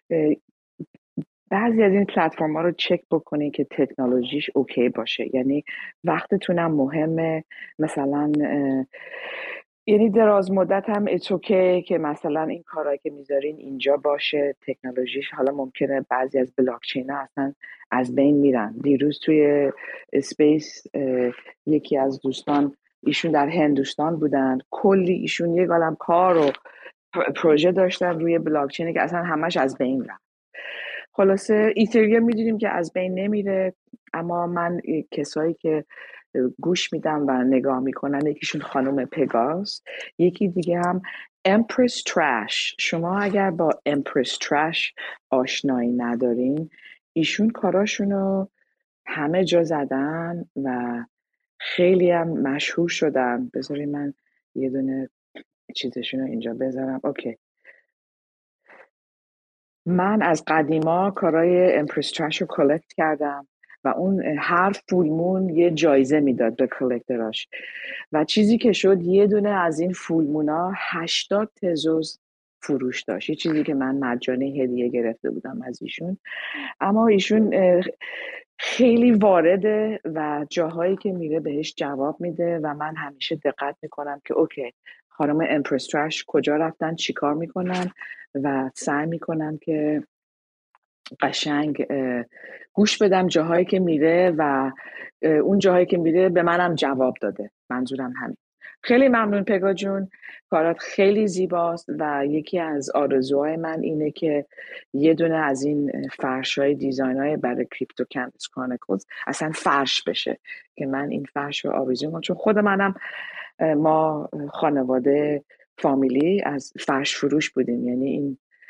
بعضی از این پلتفرم ها رو چک بکنید که تکنولوژیش اوکی باشه. یعنی وقتتونم مهمه، مثلا یعنی دراز مدت هم it's okay که مثلا این کارهایی که میذارین اینجا باشه تکنولوژیش. حالا ممکنه بعضی از بلاکچین ها اصلا از بین میرن. دیروز توی اسپیس یکی از دوستان، ایشون در هندوستان بودن، کلی ایشون یک عالم کار و پروژه داشتن روی بلاکچینی که اصلا همش از بین رفت. خلاصه ایتریوم میدونیم که از بین نمیره، اما من کسایی که گوش میدم و نگاه میکنن، یکیشون خانم پگاس، یکی دیگه هم امپرس ترش. شما اگر با امپرس ترش آشنایی ندارین، ایشون کاراشونو همه جا زدن و خیلی هم مشهور شدن. بذارید من یه دونه چیزشونو اینجا بذارم. اوکی، من از قدیما کارای امپرس ترش رو کلکت کردم و اون هر فولمون یه جایزه میداد به کلکتراش و چیزی که شد یه دونه از این فولمونا هشتاد تزوز فروش داشت، یه چیزی که من مجانی هدیه گرفته بودم از ایشون. اما ایشون خیلی وارده و جاهایی که میره بهش جواب میده و من همیشه دقت میکنم که اوکی خانم امپرس ترش کجا رفتن، چی کار میکنن و سعی میکنم که قشنگ گوش بدم جاهایی که میره و اون جاهایی که میره به منم جواب داده. منظورم همین. خیلی ممنون پگا جون، کارات خیلی زیباست و یکی از آرزوهای من اینه که یه دونه از این فرش‌های دیزاین‌های برای کریپتو کانوس کرونیکلز اصلا فرش بشه که من این فرش رو آرزو می‌کنم، چون خود منم ما خانواده فامیلی از فرش فروش بودیم. یعنی این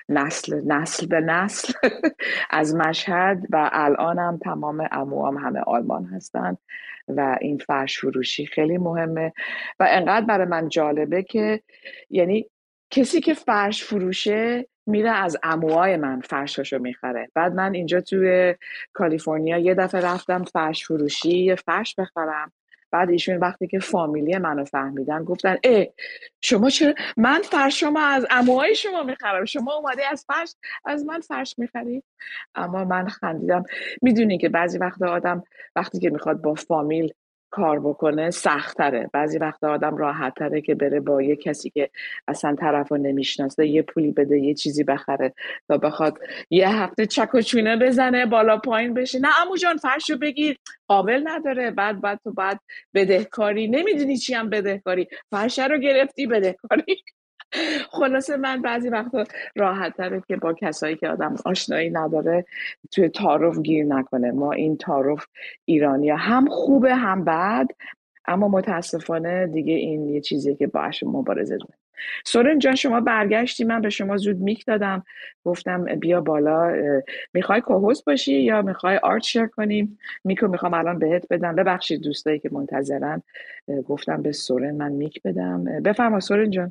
نسل نسل به نسل از مشهد و الانم تمام عموام همه آلمان هستن و این فرش فروشی خیلی مهمه و انقدر برای من جالبه که یعنی کسی که فرش فروشه میره از عموهای من فرشاشو میخره. بعد من اینجا توی کالیفرنیا یه دفعه رفتم فرش فروشی یه فرش بخرم، بعد ایشون وقتی که فامیلی منو فهمیدن گفتن اه شما چرا من فرش شما از عموهای شما میخرم، شما اومده از فرش از من فرش میخری؟ اما من خندیدم. میدونی که بعضی وقتا آدم وقتی که میخواد با فامیل کار بکنه سخت‌تره، بعضی وقتا آدم راحت‌تره که بره با یه کسی که اصلا طرفو نمیشناسه یه پولی بده یه چیزی بخره تا بخواد یه هفته چک و چونه بزنه بالا پایین بشه. نه عمو جان فرشو بگیر، قابل نداره. بعد بعد تو بعد بدهکاری، نمیدونی چی هم بدهکاری، فرشه رو گرفتی بدهکاری. خلاصه من بعضی وقتا راحت تره که با کسایی که آدم آشنایی نداره توی تعارف گیر نکنه. ما این تعارف ایرانی ها هم خوبه هم بد، اما متاسفانه دیگه این یه چیزیه که باش مبارزه کنیم. سورن جان شما برگشتی، من به شما زود میک دادم گفتم بیا بالا، میخوای کوهوست باشی یا میخوای آرت شیر کنیم؟ میکو میخوام الان بهت بدم. ببخشید دوستایی که منتظرن، گفتم به سورن من میک بدم. بفرما سورن جان.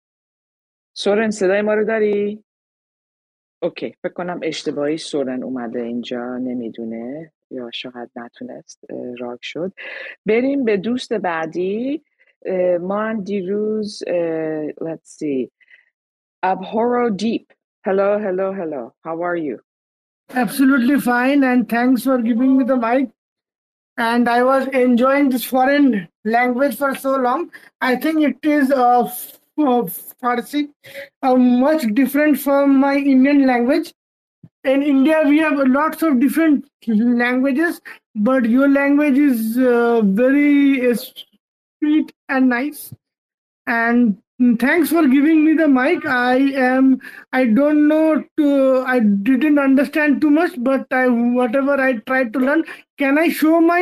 سورن صدای ما رو داری؟ اوکی، فکر کنم اشتباهی سورن اومده اینجا، نمیدونه یا شاید نتونست راک شد. بریم به دوست بعدی. ما دیروز let's see Abhoro Deep. Hello, hello, hello. How are you? Absolutely fine, and thanks for giving me the mic. And I was enjoying this foreign language for so long. I think it is uh, Farsi, uh, much different from my Indian language. In India, we have lots of different languages, but your language is uh, very uh, sweet and nice. And thanks for giving me the mic. I am, I don't know, to, I didn't understand too much, but I, whatever I tried to learn, can I show my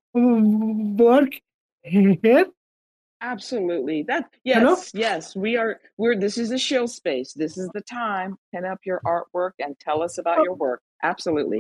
work here? Absolutely. That yes, Hello? yes. We are. We're. This is a shill space. This is the time. Pin up your artwork and tell us about your work. Absolutely.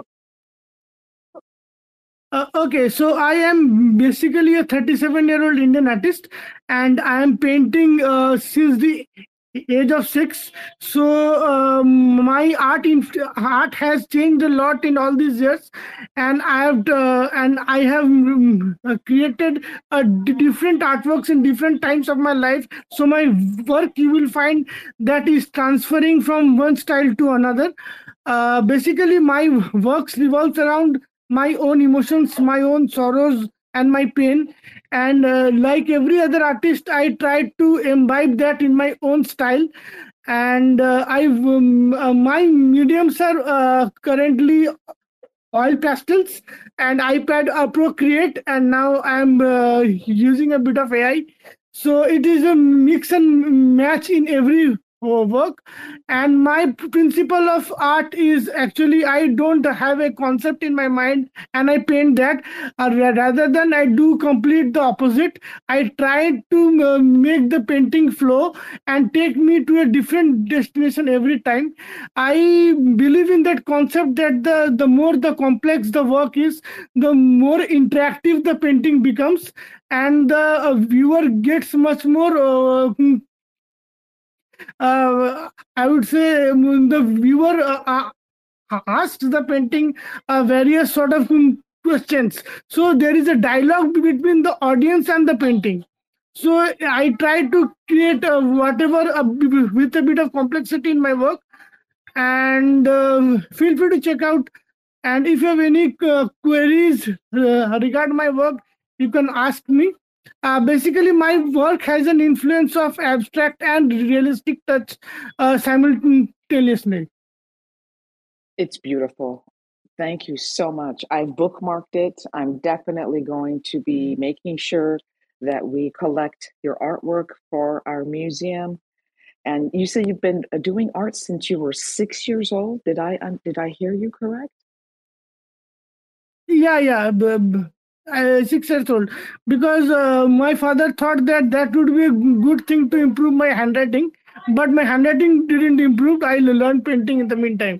Uh, okay, so I am basically a thirty-seven-year-old Indian artist, and I am painting uh, since the age of six. So um, my art inf- art has changed a lot in all these years, and I have uh, and I have um, created uh, d- different artworks in different times of my life. So my work, you will find, that is transferring from one style to another. Uh, basically, my works revolves around my own emotions, my own sorrows, and my pain. And uh, like every other artist, I tried to imbibe that in my own style. And uh, I, um, uh, my mediums are uh, currently oil pastels and iPad uh, Procreate, and now I'm uh, using a bit of A I. So it is a mix and match in every work. And my principle of art is actually I don't have a concept in my mind and I paint that. Uh, rather than I do complete the opposite. I try to uh, make the painting flow and take me to a different destination every time. I believe in that concept that the, the more the complex the work is, the more interactive the painting becomes, and the uh, viewer gets much more uh, Uh, I would say um, the viewer uh, uh, asks the painting uh, various sort of um, questions. So there is a dialogue between the audience and the painting. So I try to create uh, whatever uh, with a bit of complexity in my work. And uh, feel free to check out. And if you have any uh, queries uh, regarding my work, you can ask me. Uh, basically, my work has an influence of abstract and realistic touch uh, simultaneously. It's beautiful. Thank you so much. I've bookmarked it. I'm definitely going to be making sure that we collect your artwork for our museum. And you say you've been doing art since you were six years old. Did I um, did I hear you correct? Yeah, yeah. B- b- Uh, six years old, because uh, my father thought that that would be a good thing to improve my handwriting, but my handwriting didn't improve. I learned painting in the meantime.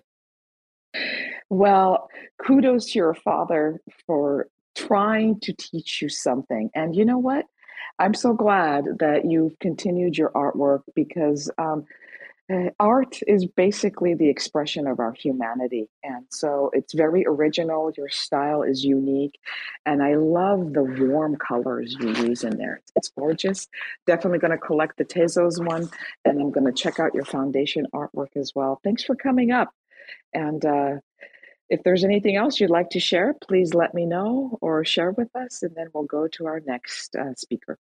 Well, kudos to your father for trying to teach you something. And you know what? I'm so glad that you've continued your artwork because um, uh, art is basically the expression of our humanity. And so it's very original. Your style is unique. And I love the warm colors you use in there. It's gorgeous. Definitely going to collect the Tezos one. And I'm going to check out your foundation artwork as well. Thanks for coming up. And uh, if there's anything else you'd like to share, please let me know or share with us. And then we'll go to our next uh, speaker.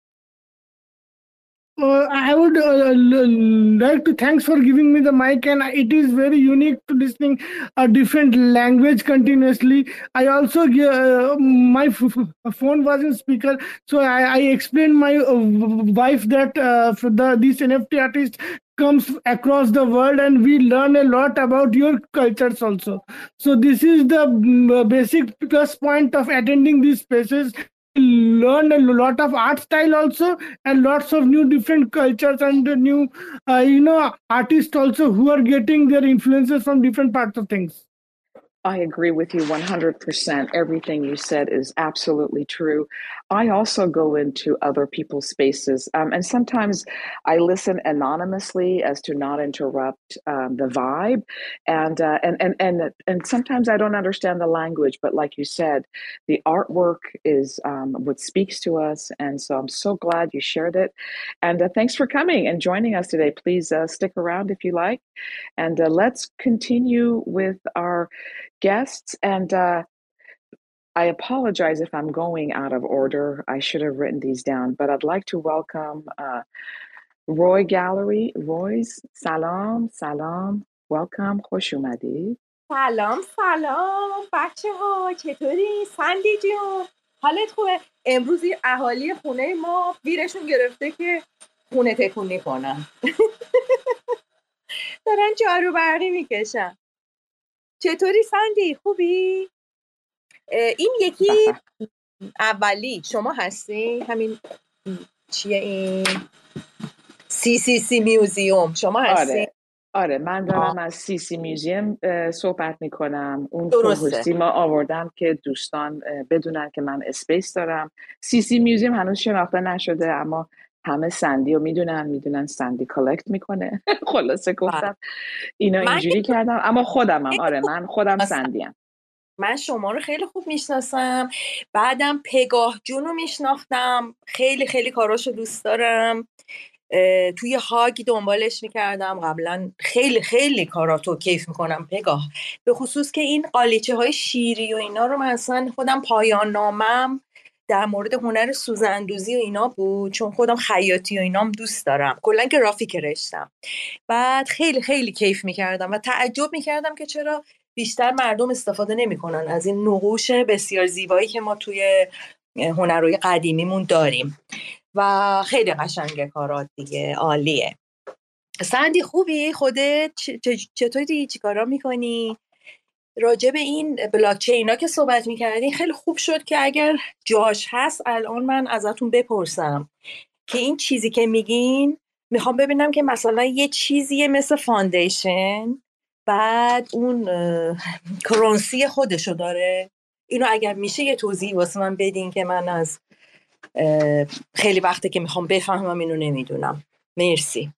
Uh, I would uh, like to thanks for giving me the mic, and it is very unique to listening a different language continuously. I also uh, my f- f- phone was in speaker, so I, I explained my uh, wife that uh, the this N F T artist comes across the world, and we learn a lot about your cultures also. So this is the um, basic plus point of attending these spaces. Learn a lot of art style also, and lots of new different cultures and new uh, you know artists also who are getting their influences from different parts of things. I agree with you one hundred percent. Everything you said is absolutely true. I also go into other people's spaces, um, and sometimes I listen anonymously as to not interrupt um, the vibe. And, uh, and and and and sometimes I don't understand the language, but like you said, the artwork is um, what speaks to us. And so I'm so glad you shared it. And uh, thanks for coming and joining us today. Please uh, stick around if you like. And uh, let's continue with our guests. And uh, I apologize if I'm going out of order. I should have written these down, but I'd like to welcome uh, Roy Gallery. Roy's salam, salam, welcome, خوش اومدید. سلام سلام بچه ها، چطوری؟ سندی جون حالت خوبه؟ امروز اهالی خونه ما ویرشون گرفته که خونه تکونی کنن. دارن جارو برقی میکشن. چطوری سندی؟ خوبی؟ این یکی اولی شما هستی؟ همین چیه این؟ سی سی سی میوزیوم شما هستی؟ آره آره من دارم آه. از سی سی میوزیوم صحبت میکنم. اون پروستی ما آوردم که دوستان بدونن که من اسپیس دارم. سی سی میوزیوم هنوز شناخته نشده، اما همه سندی رو میدونن میدونن سندی کالکت میکنه. خلاصه گفتم اینا اینجوری کردم، اما خودمم آره من خودم سندیم. من شما رو خیلی خوب میشناسم. بعدم پگاه جون رو میشناختم، خیلی خیلی کاراشو دوست دارم. توی هاگ دنبالش میکردم قبلا، خیلی خیلی کاراتو کیف میکنم پگاه، به خصوص که این قالیچه های شیری و اینا رو من اصلا خودم پایان نامم در مورد هنر سوزندوزی و اینا بود، چون خودم خیاطی و اینام دوست دارم، کلا گرافیک رشتم. بعد خیلی خیلی کیف میکردم و تعجب میکردم که چرا بیشتر مردم استفاده نمیکنن از این نقوش بسیار زیبایی که ما توی هنرهای قدیمیمون داریم و خیلی قشنگه کارات دیگه، عالیه. سندی خوبی؟ خودت چطوری؟ چی کارا میکنی؟ راجع به این بلاکچین ها که صحبت میکردین خیلی خوب شد که اگر جاش هست الان من ازتون بپرسم که این چیزی که میگین میخوام ببینم که مثلا یه چیزیه مثل فاندیشن، بعد اون کرنسی خودشو داره. اینو اگر میشه یه توضیح واسه من بدین که من از خیلی وقته که میخوام بفهمم اینو نمیدونم. مرسی.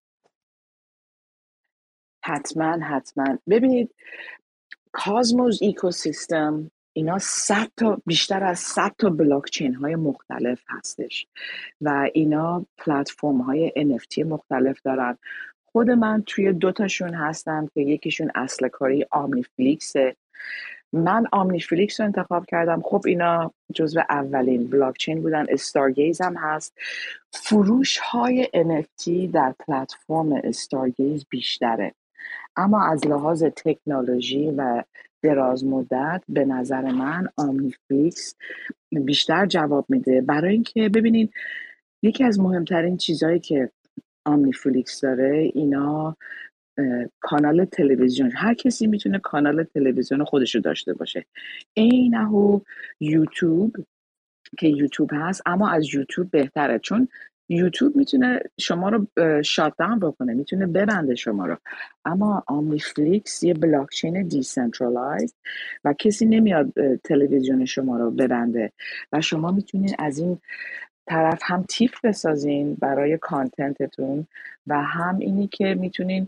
حتما حتما. ببینید کازموس ایکوسیستم اینا صد تا بیشتر از صد تا بلاکچین های مختلف هستش و اینا پلتفرم های ان اف تی مختلف دارن. خود من توی دوتاشون هستم که یکیشون اصل کاری آمنیفلیکسه. من آمنیفلیکس رو انتخاب کردم. خب اینا جزو اولین بلاکچین بودن. استارگیز هم هست. فروش های ان اف تی در پلتفرم استارگیز بیشتره، اما از لحاظ تکنولوژی و دراز مدت به نظر من آمنیفلیکس بیشتر جواب میده. برای اینکه ببینین یکی از مهمترین چیزهایی که آمنیفلیکس داره اینا کانال تلویزیون، هر کسی میتونه کانال تلویزیون خودشو داشته باشه. اینهو یوتیوب که یوتیوب هست، اما از یوتیوب بهتره چون یوتیوب میتونه شما رو شات داون بکنه، میتونه ببنده شما رو، اما آمنیفلیکس یه بلاکچین دیسنترالایزد و کسی نمیاد تلویزیون شما رو ببنده و شما میتونین از این طرف هم تیپ بسازین برای کانتنتتون و هم اینی که میتونین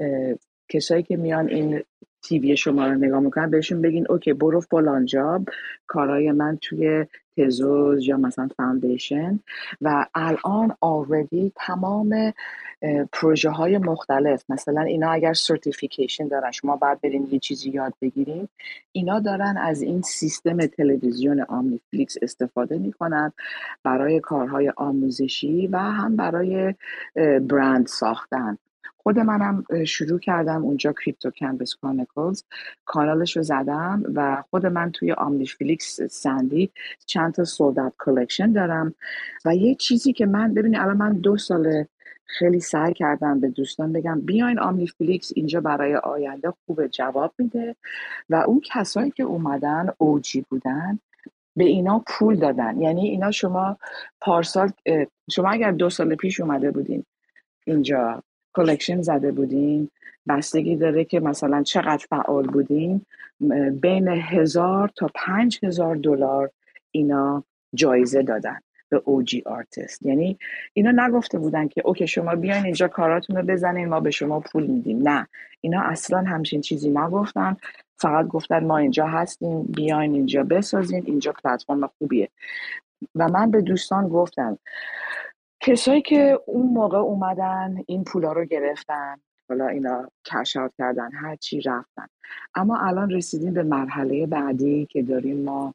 کسایی که میان این تیوی شما رو نگاه میکنن بهشون بگین اوکی برو فلان جا، کارهای من توی تزوز یا مثلا فاندیشن و الان آلردی تمام پروژه های مختلف، مثلا اینا اگر سرتیفیکیشن دارن شما باید برین یه چیزی یاد بگیرین، اینا دارن از این سیستم تلویزیون آمنیفلیکس استفاده میکنن برای کارهای آموزشی و هم برای برند ساختن. خود منم شروع کردم اونجا کریپتو کانوس کرونیکلز کانالش رو زدم و خود من توی آمنیفلیکس سندی چند تا سولد اوت کلکشن دارم و یه چیزی که من ببینید الان من دو سال خیلی سعی کردم به دوستان بگم بیاین آمنیفلیکس اینجا برای آینده خوب جواب میده و اون کسایی که اومدن اوجی بودن به اینا پول دادن. یعنی اینا شما پارسال شما اگر دو سال پیش اومده بودین اینجا کلکشن زده بودین، بستگی داره که مثلا چقدر فعال بودین، بین هزار تا پنج هزار دلار اینا جایزه دادن به اوجی آرتیست. یعنی اینا نگفته بودن که اوکی شما بیاین اینجا کاراتون رو بزنین ما به شما پول میدیم، نه، اینا اصلا همچین چیزی نگفتن، فقط گفتن ما اینجا هستیم بیاین اینجا بسازین، اینجا پلتفرم خوبیه. و من به دوستان گفتم کسایی که اون موقع اومدن این پولا رو گرفتن، حالا اینا کش اوت کردن هر چی رفتن، اما الان رسیدیم به مرحله بعدی که داریم ما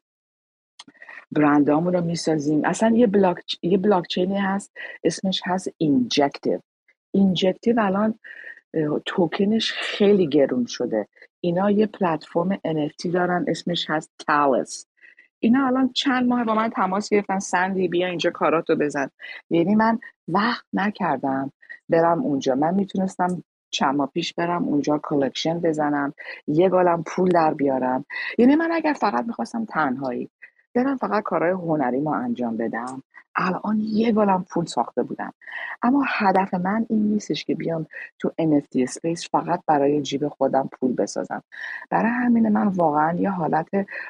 برندامون رو میسازیم. اصلا یه بلاک یه بلاکچینی هست اسمش هست اینجکتیو. اینجکتیو الان توکنش خیلی گرون شده. اینا یه پلتفرم ان اف تی دارن اسمش هست تالس. اینا الان چند ماه با من تماس گرفتن سندی بیا اینجا کاراتو بزن. یعنی من وقت نکردم برم اونجا، من میتونستم چند ماه پیش برم اونجا کلکشن بزنم یه گالم پول در بیارم. یعنی من اگر فقط میخواستم تنهایی برم فقط کارهای هنری ما انجام بدم الان یه گالم پول ساخته بودم. اما هدف من این نیستش که بیام تو ان اف تی space فقط برای جیب خودم پول بسازم. برای همین من واقعا یه حالت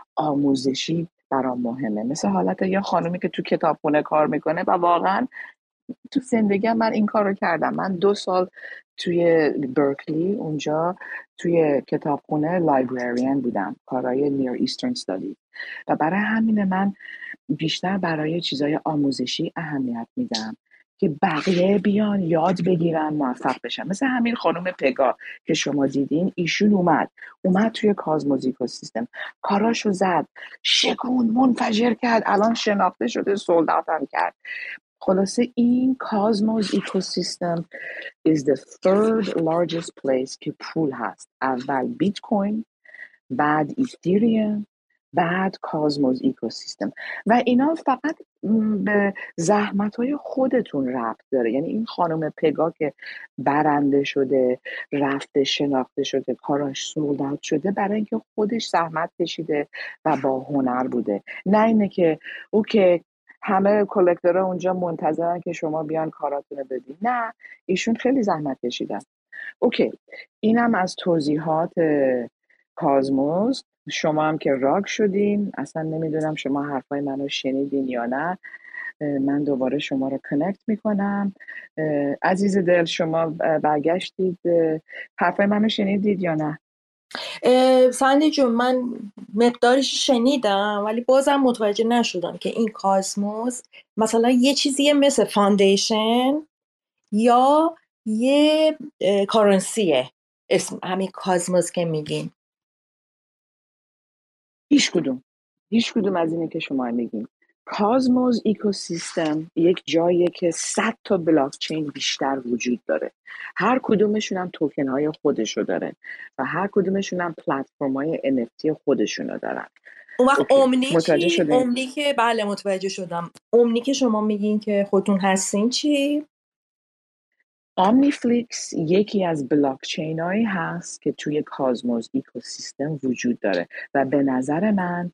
آموزشی برام مهمه، مثل حالت یه خانومی که تو کتابخونه کار میکنه و واقعا تو زندگی من این کار رو کردم. من دو سال توی برکلی اونجا توی کتابخونه لایبرریان بودم، کارهای نیر ایسترن استادی، و برای همین من بیشتر برای چیزای آموزشی اهمیت میدم که بقیه بیان یاد بگیرن موفق بشن. مثل همین خانم پگا که شما دیدین، ایشون اومد اومد توی کازموز اکوسیستم کاراشو زد، شکون منفجر کرد، الان شناخته شده، سولد اوت هم کرد. خلاصه این کازموز اکوسیستم is the third largest place که پول هست. اول بیت کوین، بعد ایتریوم، بعد کازموز اکوسیستم. و اینا فقط به زحمت‌های خودتون ربط داره. یعنی این خانم پگا که برنده شده، رفته، شناخته شده، کاراش سولد اوت شده برای اینکه خودش زحمت کشیده و با هنر بوده، نه اینه که اوکی همه کلکتورها اونجا منتظرن که شما بیان کاراتون رو بدین. نه، ایشون خیلی زحمت کشیدن. اوکی، اینم از توضیحات کازموز. شما هم که راگ شدین، اصلا نمیدونم شما حرفای منو شنیدین یا نه. من دوباره شما رو کنکت میکنم. عزیز دل شما برگشتید، حرفای منو شنیدید یا نه؟ سندی جون من مقدارش شنیدم ولی بازم متوجه نشدم که این کازموز مثلا یه چیزیه مثل فاندیشن یا یه کارنسیه اسم همین کازموز که میگین. هیچ کدوم هیچ کدوم از اینه که شما میگین. کازموز اکوسیستم یک جاییه که صد تا بلاکچین بیشتر وجود داره، هر کدومشون هم توکن های خودشو داره و هر کدومشون هم پلتفرم های ان اف تی خودشونو دارن. اون وقت اومنی متوجه چی؟ شدین؟ اومنی که بله متوجه شدم. اومنی که شما میگین که خودتون هستین چی؟ آمنیفلیکس یکی از بلاکچین هایی هست که توی کازموز اکوسیستم وجود داره و به نظر من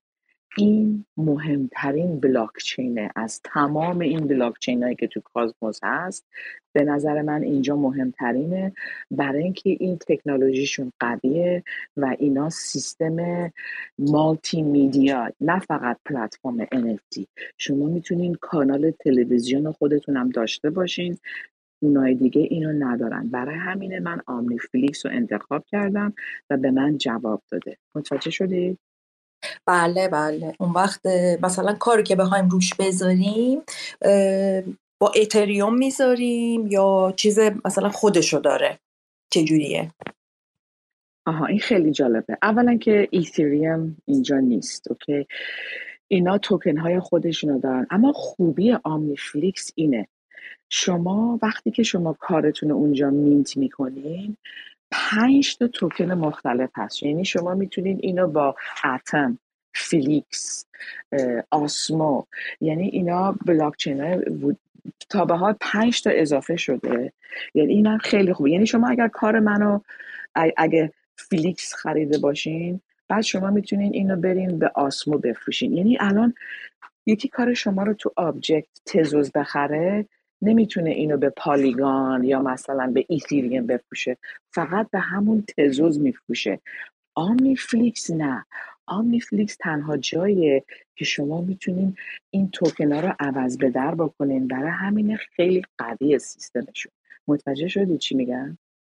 این مهمترین بلاکچینه از تمام این بلاکچین هایی که تو کازموس هست. به نظر من اینجا مهمترینه، برای اینکه این تکنولوژیشون قویه و اینا سیستم مالتی میدیا، نه فقط پلتفرم ان اف تی. شما میتونین کانال تلویزیون خودتون هم داشته باشین، اونای دیگه اینو ندارن. برای همینه من آمنی فلیکس رو انتخاب کردم و به من جواب داده. متوجه شدی؟ بله بله. اون وقت اه، مثلا کاری که بخوایم روش بذاریم اه، با اتریوم میذاریم یا چیز مثلا خودشو داره؟ چجوریه؟ آها این خیلی جالبه. اولا که ایتریوم اینجا نیست، اوکی؟ اینا توکن های خودشونو دارن، اما خوبی آمنی فلیکس اینه شما وقتی که شما کارتون رو اونجا مینت میکنین پنج تا توکن مختلف هست. یعنی شما میتونین اینو با اتم، فلیکس، اه، آسمو، یعنی اینا بلاکچین های وود- تا به حال پنج تا اضافه شده. یعنی اینا خیلی خوبه. یعنی شما اگر کار منو ا- اگه فلیکس خریده باشین، بعد شما میتونین اینو برین به آسمو بفروشین. یعنی الان یکی کار شما رو تو آبجکت تزوز بخره، نمیتونه اینو به پالیگان یا مثلا به ایتریوم بفروشه، فقط به همون تزوز میفروشه. آمنی فلیکس نه. آمنی فلیکس تنها جاییه که شما میتونین این توکن ها رو عوض به در بکنین. برای همین خیلی قویه سیستمشون. متوجه شدی چی میگن؟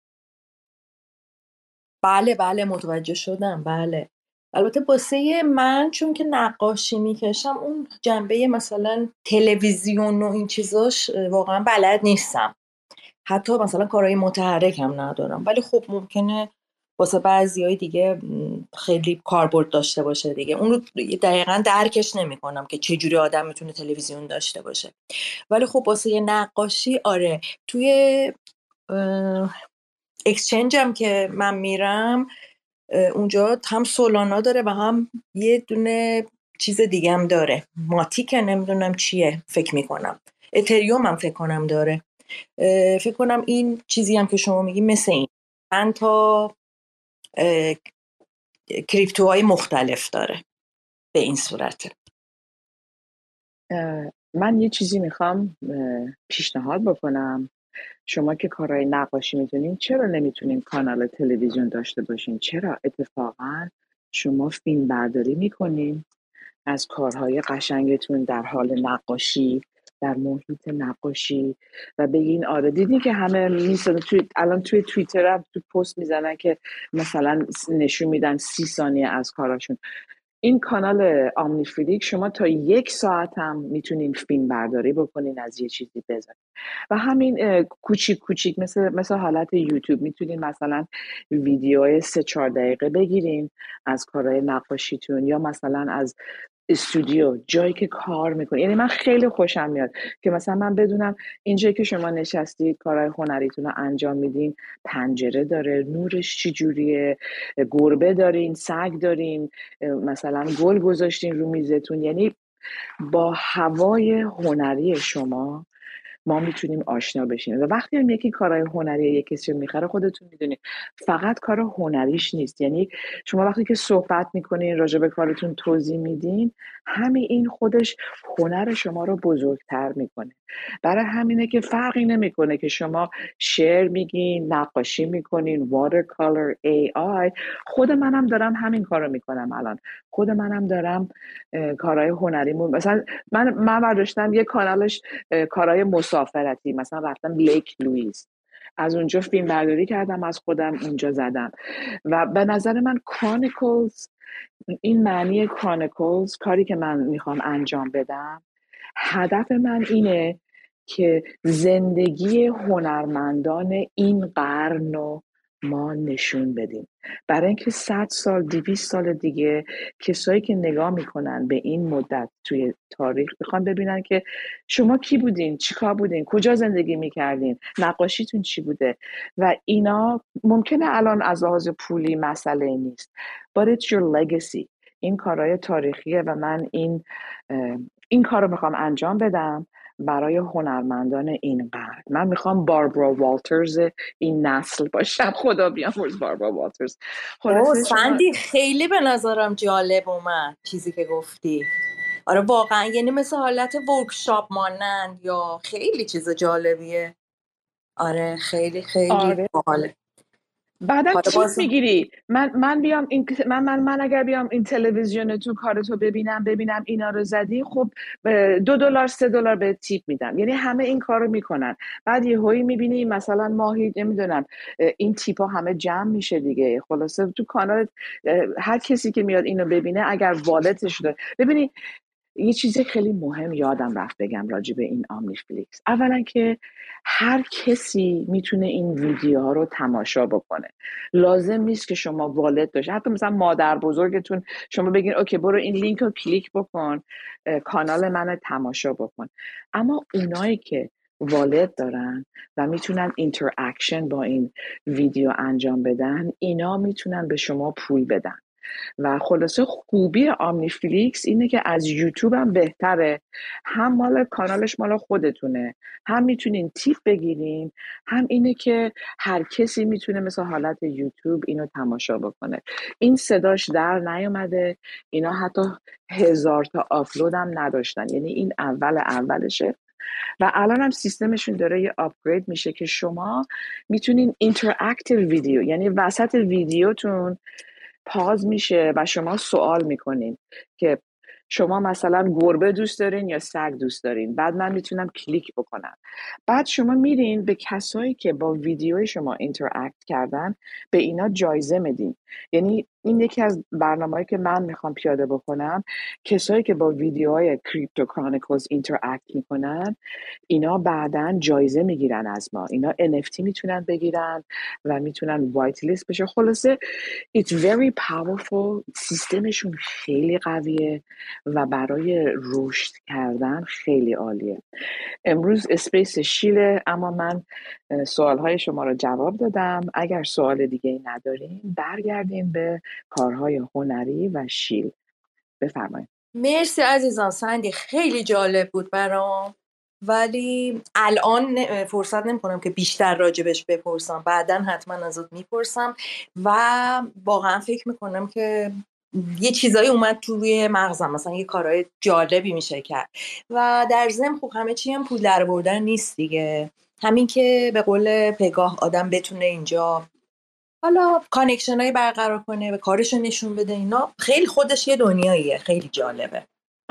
بله بله متوجه شدم. بله البته واسه من چون که نقاشی میکشم اون جنبه مثلا تلویزیون و این چیزاش اه، واقعا بلد نیستم. حتی مثلا کارهای متحرک هم ندارم، ولی خب ممکنه واسه بعضیای دیگه م، خیلی کاربرد داشته باشه دیگه. اون رو دقیقا درکش نمیکنم که چجوری آدم میتونه تلویزیون داشته باشه. ولی خب واسه یه نقاشی آره. توی اه، اکسچنج هم که من میرم اه، اونجا هم سولانا داره و هم یه دونه چیز دیگه هم داره، ماتیکه نمیدونم چیه، فکر میکنم اتریوم هم فکر کنم داره. اه، فکر کنم این چیزی هم که شما میگی مثل این چند تا اه، کریپتوهای مختلف داره به این صورته. اه، من یه چیزی میخوام پیشنهاد بکنم. شما که کارهای نقاشی میتونین، چرا نمیتونین کانال تلویزیون داشته باشین؟ چرا؟ اتفاقا شما فیلم برداری میکنین از کارهای قشنگتون در حال نقاشی، در محیط نقاشی، و بگین آره دیدی که همه میسن توی الان توی توییتر هم تو پست میزنن که مثلا نشون میدن سی ثانیه از کاراشون. این کانال آمنی فلیک شما تا یک ساعت هم میتونین فیلم برداری بکنین، از یه چیزی بذارین. و همین اه، کوچیک کوچیک مثل مثل حالت یوتیوب میتونین مثلا ویدیوهای سه چهار دقیقه بگیرین از کارهای نقاشیتون، یا مثلا از استودیو جایی که کار میکنی. یعنی من خیلی خوشم میاد که مثلا من بدونم اینجایی که شما نشستید کارهای هنریتون رو انجام میدین پنجره داره، نورش چی جوریه، گربه دارین، سگ دارین، مثلا گل گذاشتین رو میزتون. یعنی با هوای هنری شما ما میتونیم آشنا بشیم. و وقتی هم یکی کارهای هنری یک کسی رو میخره، خودتون میدونید فقط کار هنریش نیست. یعنی شما وقتی که صحبت میکنین راجع به کارتون توضیح میدین، همین این خودش هنر شما رو بزرگتر میکنه. برای همینه که فرقی نمیکنه که شما شعر میگین، نقاشی میکنین، واتر کالر، ای آی. خود منم دارم همین کارو میکنم الان. خود منم دارم اه، کارهای هنریمون، مثلا من من برداشتم یه کانالش اه، کارهای مسافرتی، مثلا رفتم لیک لوئیس، از اونجا فیلم برداری کردم، از خودم اونجا زدم. و به نظر من کرونیکلز، این معنی کرونیکلز، کاری که من میخوام انجام بدم، هدف من اینه که زندگی هنرمندان این قرن رو ما نشون بدیم. برای اینکه صد سال، دویست سال دیگه کسایی که نگاه میکنن به این مدت توی تاریخ میخوان ببینن که شما کی بودین، چی کار بودین، کجا زندگی میکردین، نقاشیتون چی بوده. و اینا ممکنه الان از لحاظ پولی مسئله نیست، but it's your legacy. این کارهای تاریخیه و من این این کار رو میخوام انجام بدم برای هنرمندان این قرن. من میخوام باربارا والترز این نسل باشم. خدا بیامرز باربارا والترز. اوه خلاصه شما سندی خیلی به نظرم جالب اومد چیزی که گفتی. آره واقعا یعنی مثل حالت ورکشاپ مانند یا خیلی چیز جالبیه. آره خیلی خیلی آره باحاله. بعدم حالا تیپ باز میگیری. من من بیام این من من من اگر بیام این تلویزیون تو کارتو ببینم ببینم اینا رو زدی، خب اه، دو دلار سه دلار به تیپ میدم. یعنی همه این کارو میکنن. بعد یه هایی میبینی مثلا ماهی نمیدونم این تیپا همه جمع میشه دیگه. خلاصه تو کانال هر کسی که میاد اینو ببینه اگر والتش داره. ببینی یه چیز خیلی مهم یادم رفت بگم راجع به این آمنیفلیکس. اولا که هر کسی میتونه این ویدیوها رو تماشا بکنه. لازم نیست که شما والت داشته. حتی مثلا مادر بزرگتون شما بگین اوکی برو این لینک رو کلیک بکن کانال من تماشا بکن. اما اونایی که والت دارن و میتونن اینتراکشن با این ویدیو انجام بدن، اینا میتونن به شما پول بدن. و خلاصه خوبی آمنیفلیکس اینه که از یوتیوب هم بهتره. هم مال کانالش مال خودتونه، هم میتونین تیپ بگیرین، هم اینه که هر کسی میتونه مثل حالت یوتیوب اینو تماشا بکنه. این صداش در نیومده. اینا حتی هزار تا آپلود هم نداشتن. یعنی این اول اولشه و الان هم سیستمشون داره یه آپگرید میشه که شما میتونین اینتراکتیو ویدیو، یعنی وسط ویدیوتون پاز میشه و شما سوال میکنین که شما مثلا گربه دوست دارین یا سگ دوست دارین. بعد من میتونم کلیک بکنم. بعد شما میرین به کسایی که با ویدیوی شما اینتراکت کردن به اینا جایزه میدین. یعنی این یکی از برنامه‌ای که من میخوام پیاده بکنم. کسایی که با ویدیوهای کریپتو کرونیکلز اینتراکت میکنن اینا بعداً جایزه میگیرن از ما. اینا ان اف تی میتونن بگیرن و میتونن وایت لیست بشه. خلاصه it's very powerful. سیستمشون خیلی قویه و برای رشد کردن خیلی عالیه. امروز اسپیس شیله، اما من سوالهای شما رو جواب دادم. اگر سوال دیگه ای نداریم برگردیم به کارهای هنری و شیل. بفرمایید. مرسی عزیزم سندی خیلی جالب بود برام، ولی الان فرصت نمی‌کنم که بیشتر راجبش بپرسم. بعداً حتما ازت میپرسم و واقعا فکر میکنم که یه چیزایی اومد توی مغزم، مثلا یه کارهای جالبی میشه کرد و در ضمن خب همه چی هم پول در بردن نیست دیگه. همین که به قول پگاه آدم بتونه اینجا حالا کانکشن هایی برقرار کنه و کارشو نشون بده، اینا خیلی خودش یه دنیاییه، خیلی جالبه.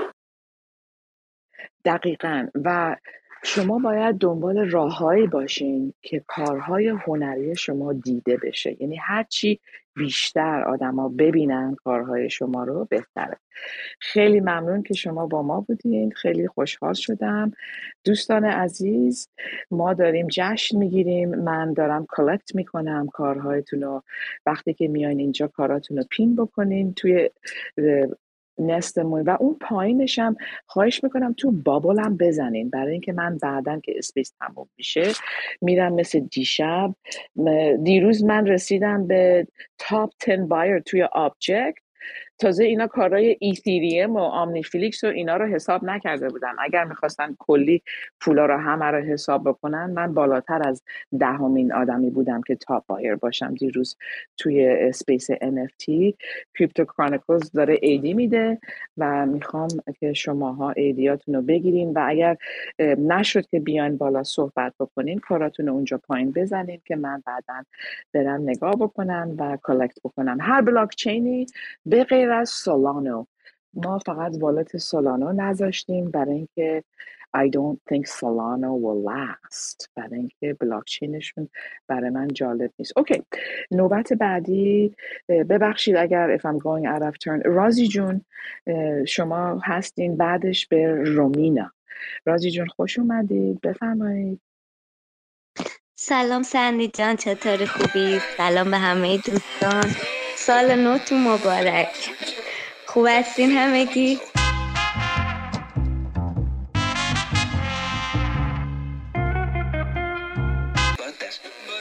دقیقاً. و شما باید دنبال راههایی باشین که کارهای هنری شما دیده بشه. یعنی هرچی بیشتر آدما ببینن کارهای شما رو بهتره. خیلی ممنون که شما با ما بودین. خیلی خوشحال شدم. دوستان عزیز، ما داریم جشن میگیریم. من دارم کلکت میکنم کارهایتون رو. وقتی که میاین اینجا کاراتون رو پین بکنین توی نستمون و اون پایینش هم خواهش میکنم تو بابلم بزنین، برای اینکه من بعدن که اسپیس تموم میشه میرم مثل دیشب. دیروز من رسیدم به تاپ ده بایر توی آبجکت. تازه اینا کارهای ایتریوم و آمنیفلیکس و اینا رو حساب نکرده بودن. اگر میخواستن کلی پولا رو همه رو حساب بکنن من بالاتر از دهمین آدمی بودم که تاپ بایر باشم دیروز توی اسپیس ان اف تی. کریپتو کرونیکلز داره ایدی میده و میخوام که شماها ایدیاتون رو بگیرین و اگر نشد که بیاین بالا صحبت بکنین کاراتون رو اونجا پایین بزنین که من بعداً برم نگاه بکنم و کالکت بکنم. هر بلاک چینی به غیر از سولانو، ما فقط والت سولانو نذاشتیم برای اینکه I don't think Solana will last، برای اینکه بلاکچینشون برای من جالب نیست. اوکی، نوبت بعدی. ببخشید اگر if I'm going out of turn. رازی جون شما هستین، بعدش به رومینا. رازی جون خوش اومدید، بفرمایید. سلام سندی جان، چطوری؟ خوبی؟ سلام به همه دوستان، سال نوتون مبارک. خوب هستین همگی؟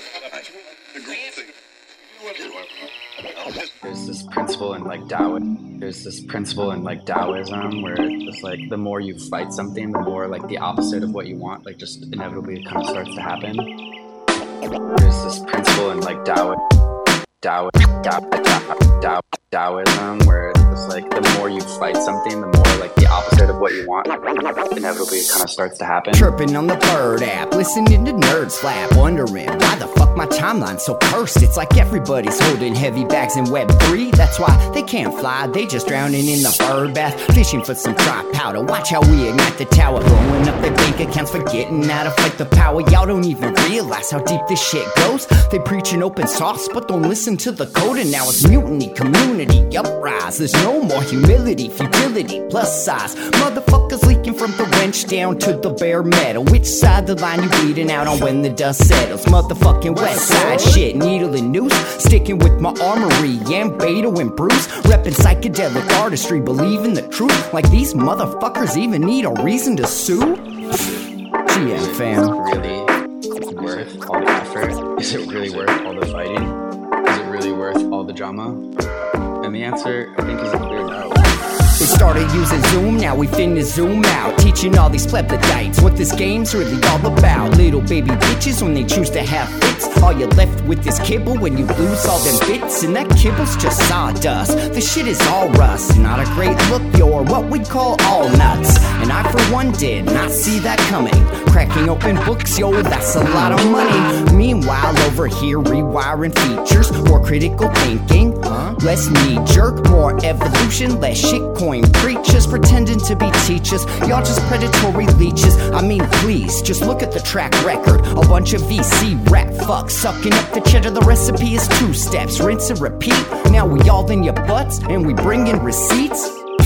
There's this principle in like Taoism there's this principle in like Taoism where it's just like the more you fight something, the more like the opposite of what you want, like just inevitably kind of starts to happen. There's this principle in like Tao, Tao, Tao, Tao, Taoism where it's like the more you fight something, the more like the opposite of what you want, inevitably kind of starts to happen. Chirping on the Bird app, listening to nerds flap, wondering why the fuck my timeline's so cursed. It's like everybody's holding heavy bags in Web three. That's why they can't fly, they just drowning in the bird bath, fishing for some dry powder. Watch how we ignite the tower, blowing up their bank accounts, forgetting how to fight the power. Y'all don't even realize how deep this shit goes. They preaching open source, but don't listen to the code. And now it's mutiny, community, uprise. There's no more humility, futility, plus size. Motherfuckers leaking from the wrench down to the bare metal. Which side the line you bleeding out on when the dust settles? Motherfucking west side shit, needle and noose. Sticking with my armory and Beto and Bruce. Reppin' psychedelic artistry, believing the truth. Like these motherfuckers even need a reason to sue? G M fam. Really worth all the effort? Is it really worth all the fighting? Is it really worth all the drama? And the answer, I think, is a clear no. We started using Zoom, now we finna zoom out. Teaching all these plebiscites what this game's really all about. Little baby bitches when they choose to have fits. All you're left with is kibble when you lose all them bits. And that kibble's just sawdust, the shit is all rust. Not a great look, you're what we call all nuts. And I for one did not see that coming. Cracking open books, yo, that's a lot of money. Meanwhile over here rewiring features. More critical thinking, huh? Less knee-jerk, more evolution, less shitcoin preachers pretending to be teachers. Y'all just predatory leeches. I mean, please, just look at the track record. A bunch of V C rap fucks sucking up the cheddar. The recipe is two steps, rinse and repeat. Now we all in your butts and we bring in receipts.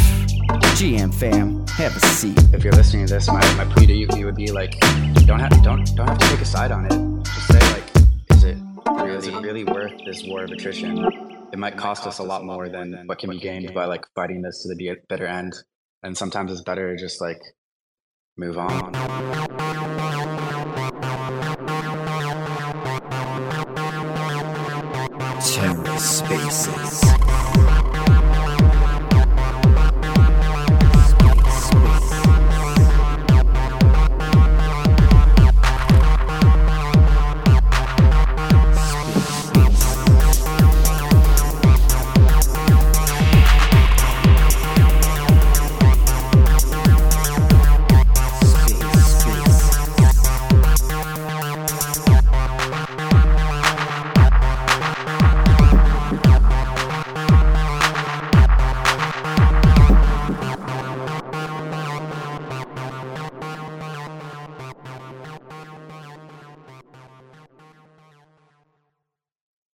G M fam, have a seat. If you're listening to this, my, my plea to you, you would be like, don't have don't don't have to take a side on it. Just say like, is it really, is it really worth this war of attrition? It might cost us a lot more than what can be gained by like fighting this to the bitter end. And sometimes it's better to just like move on. TerraSpaces.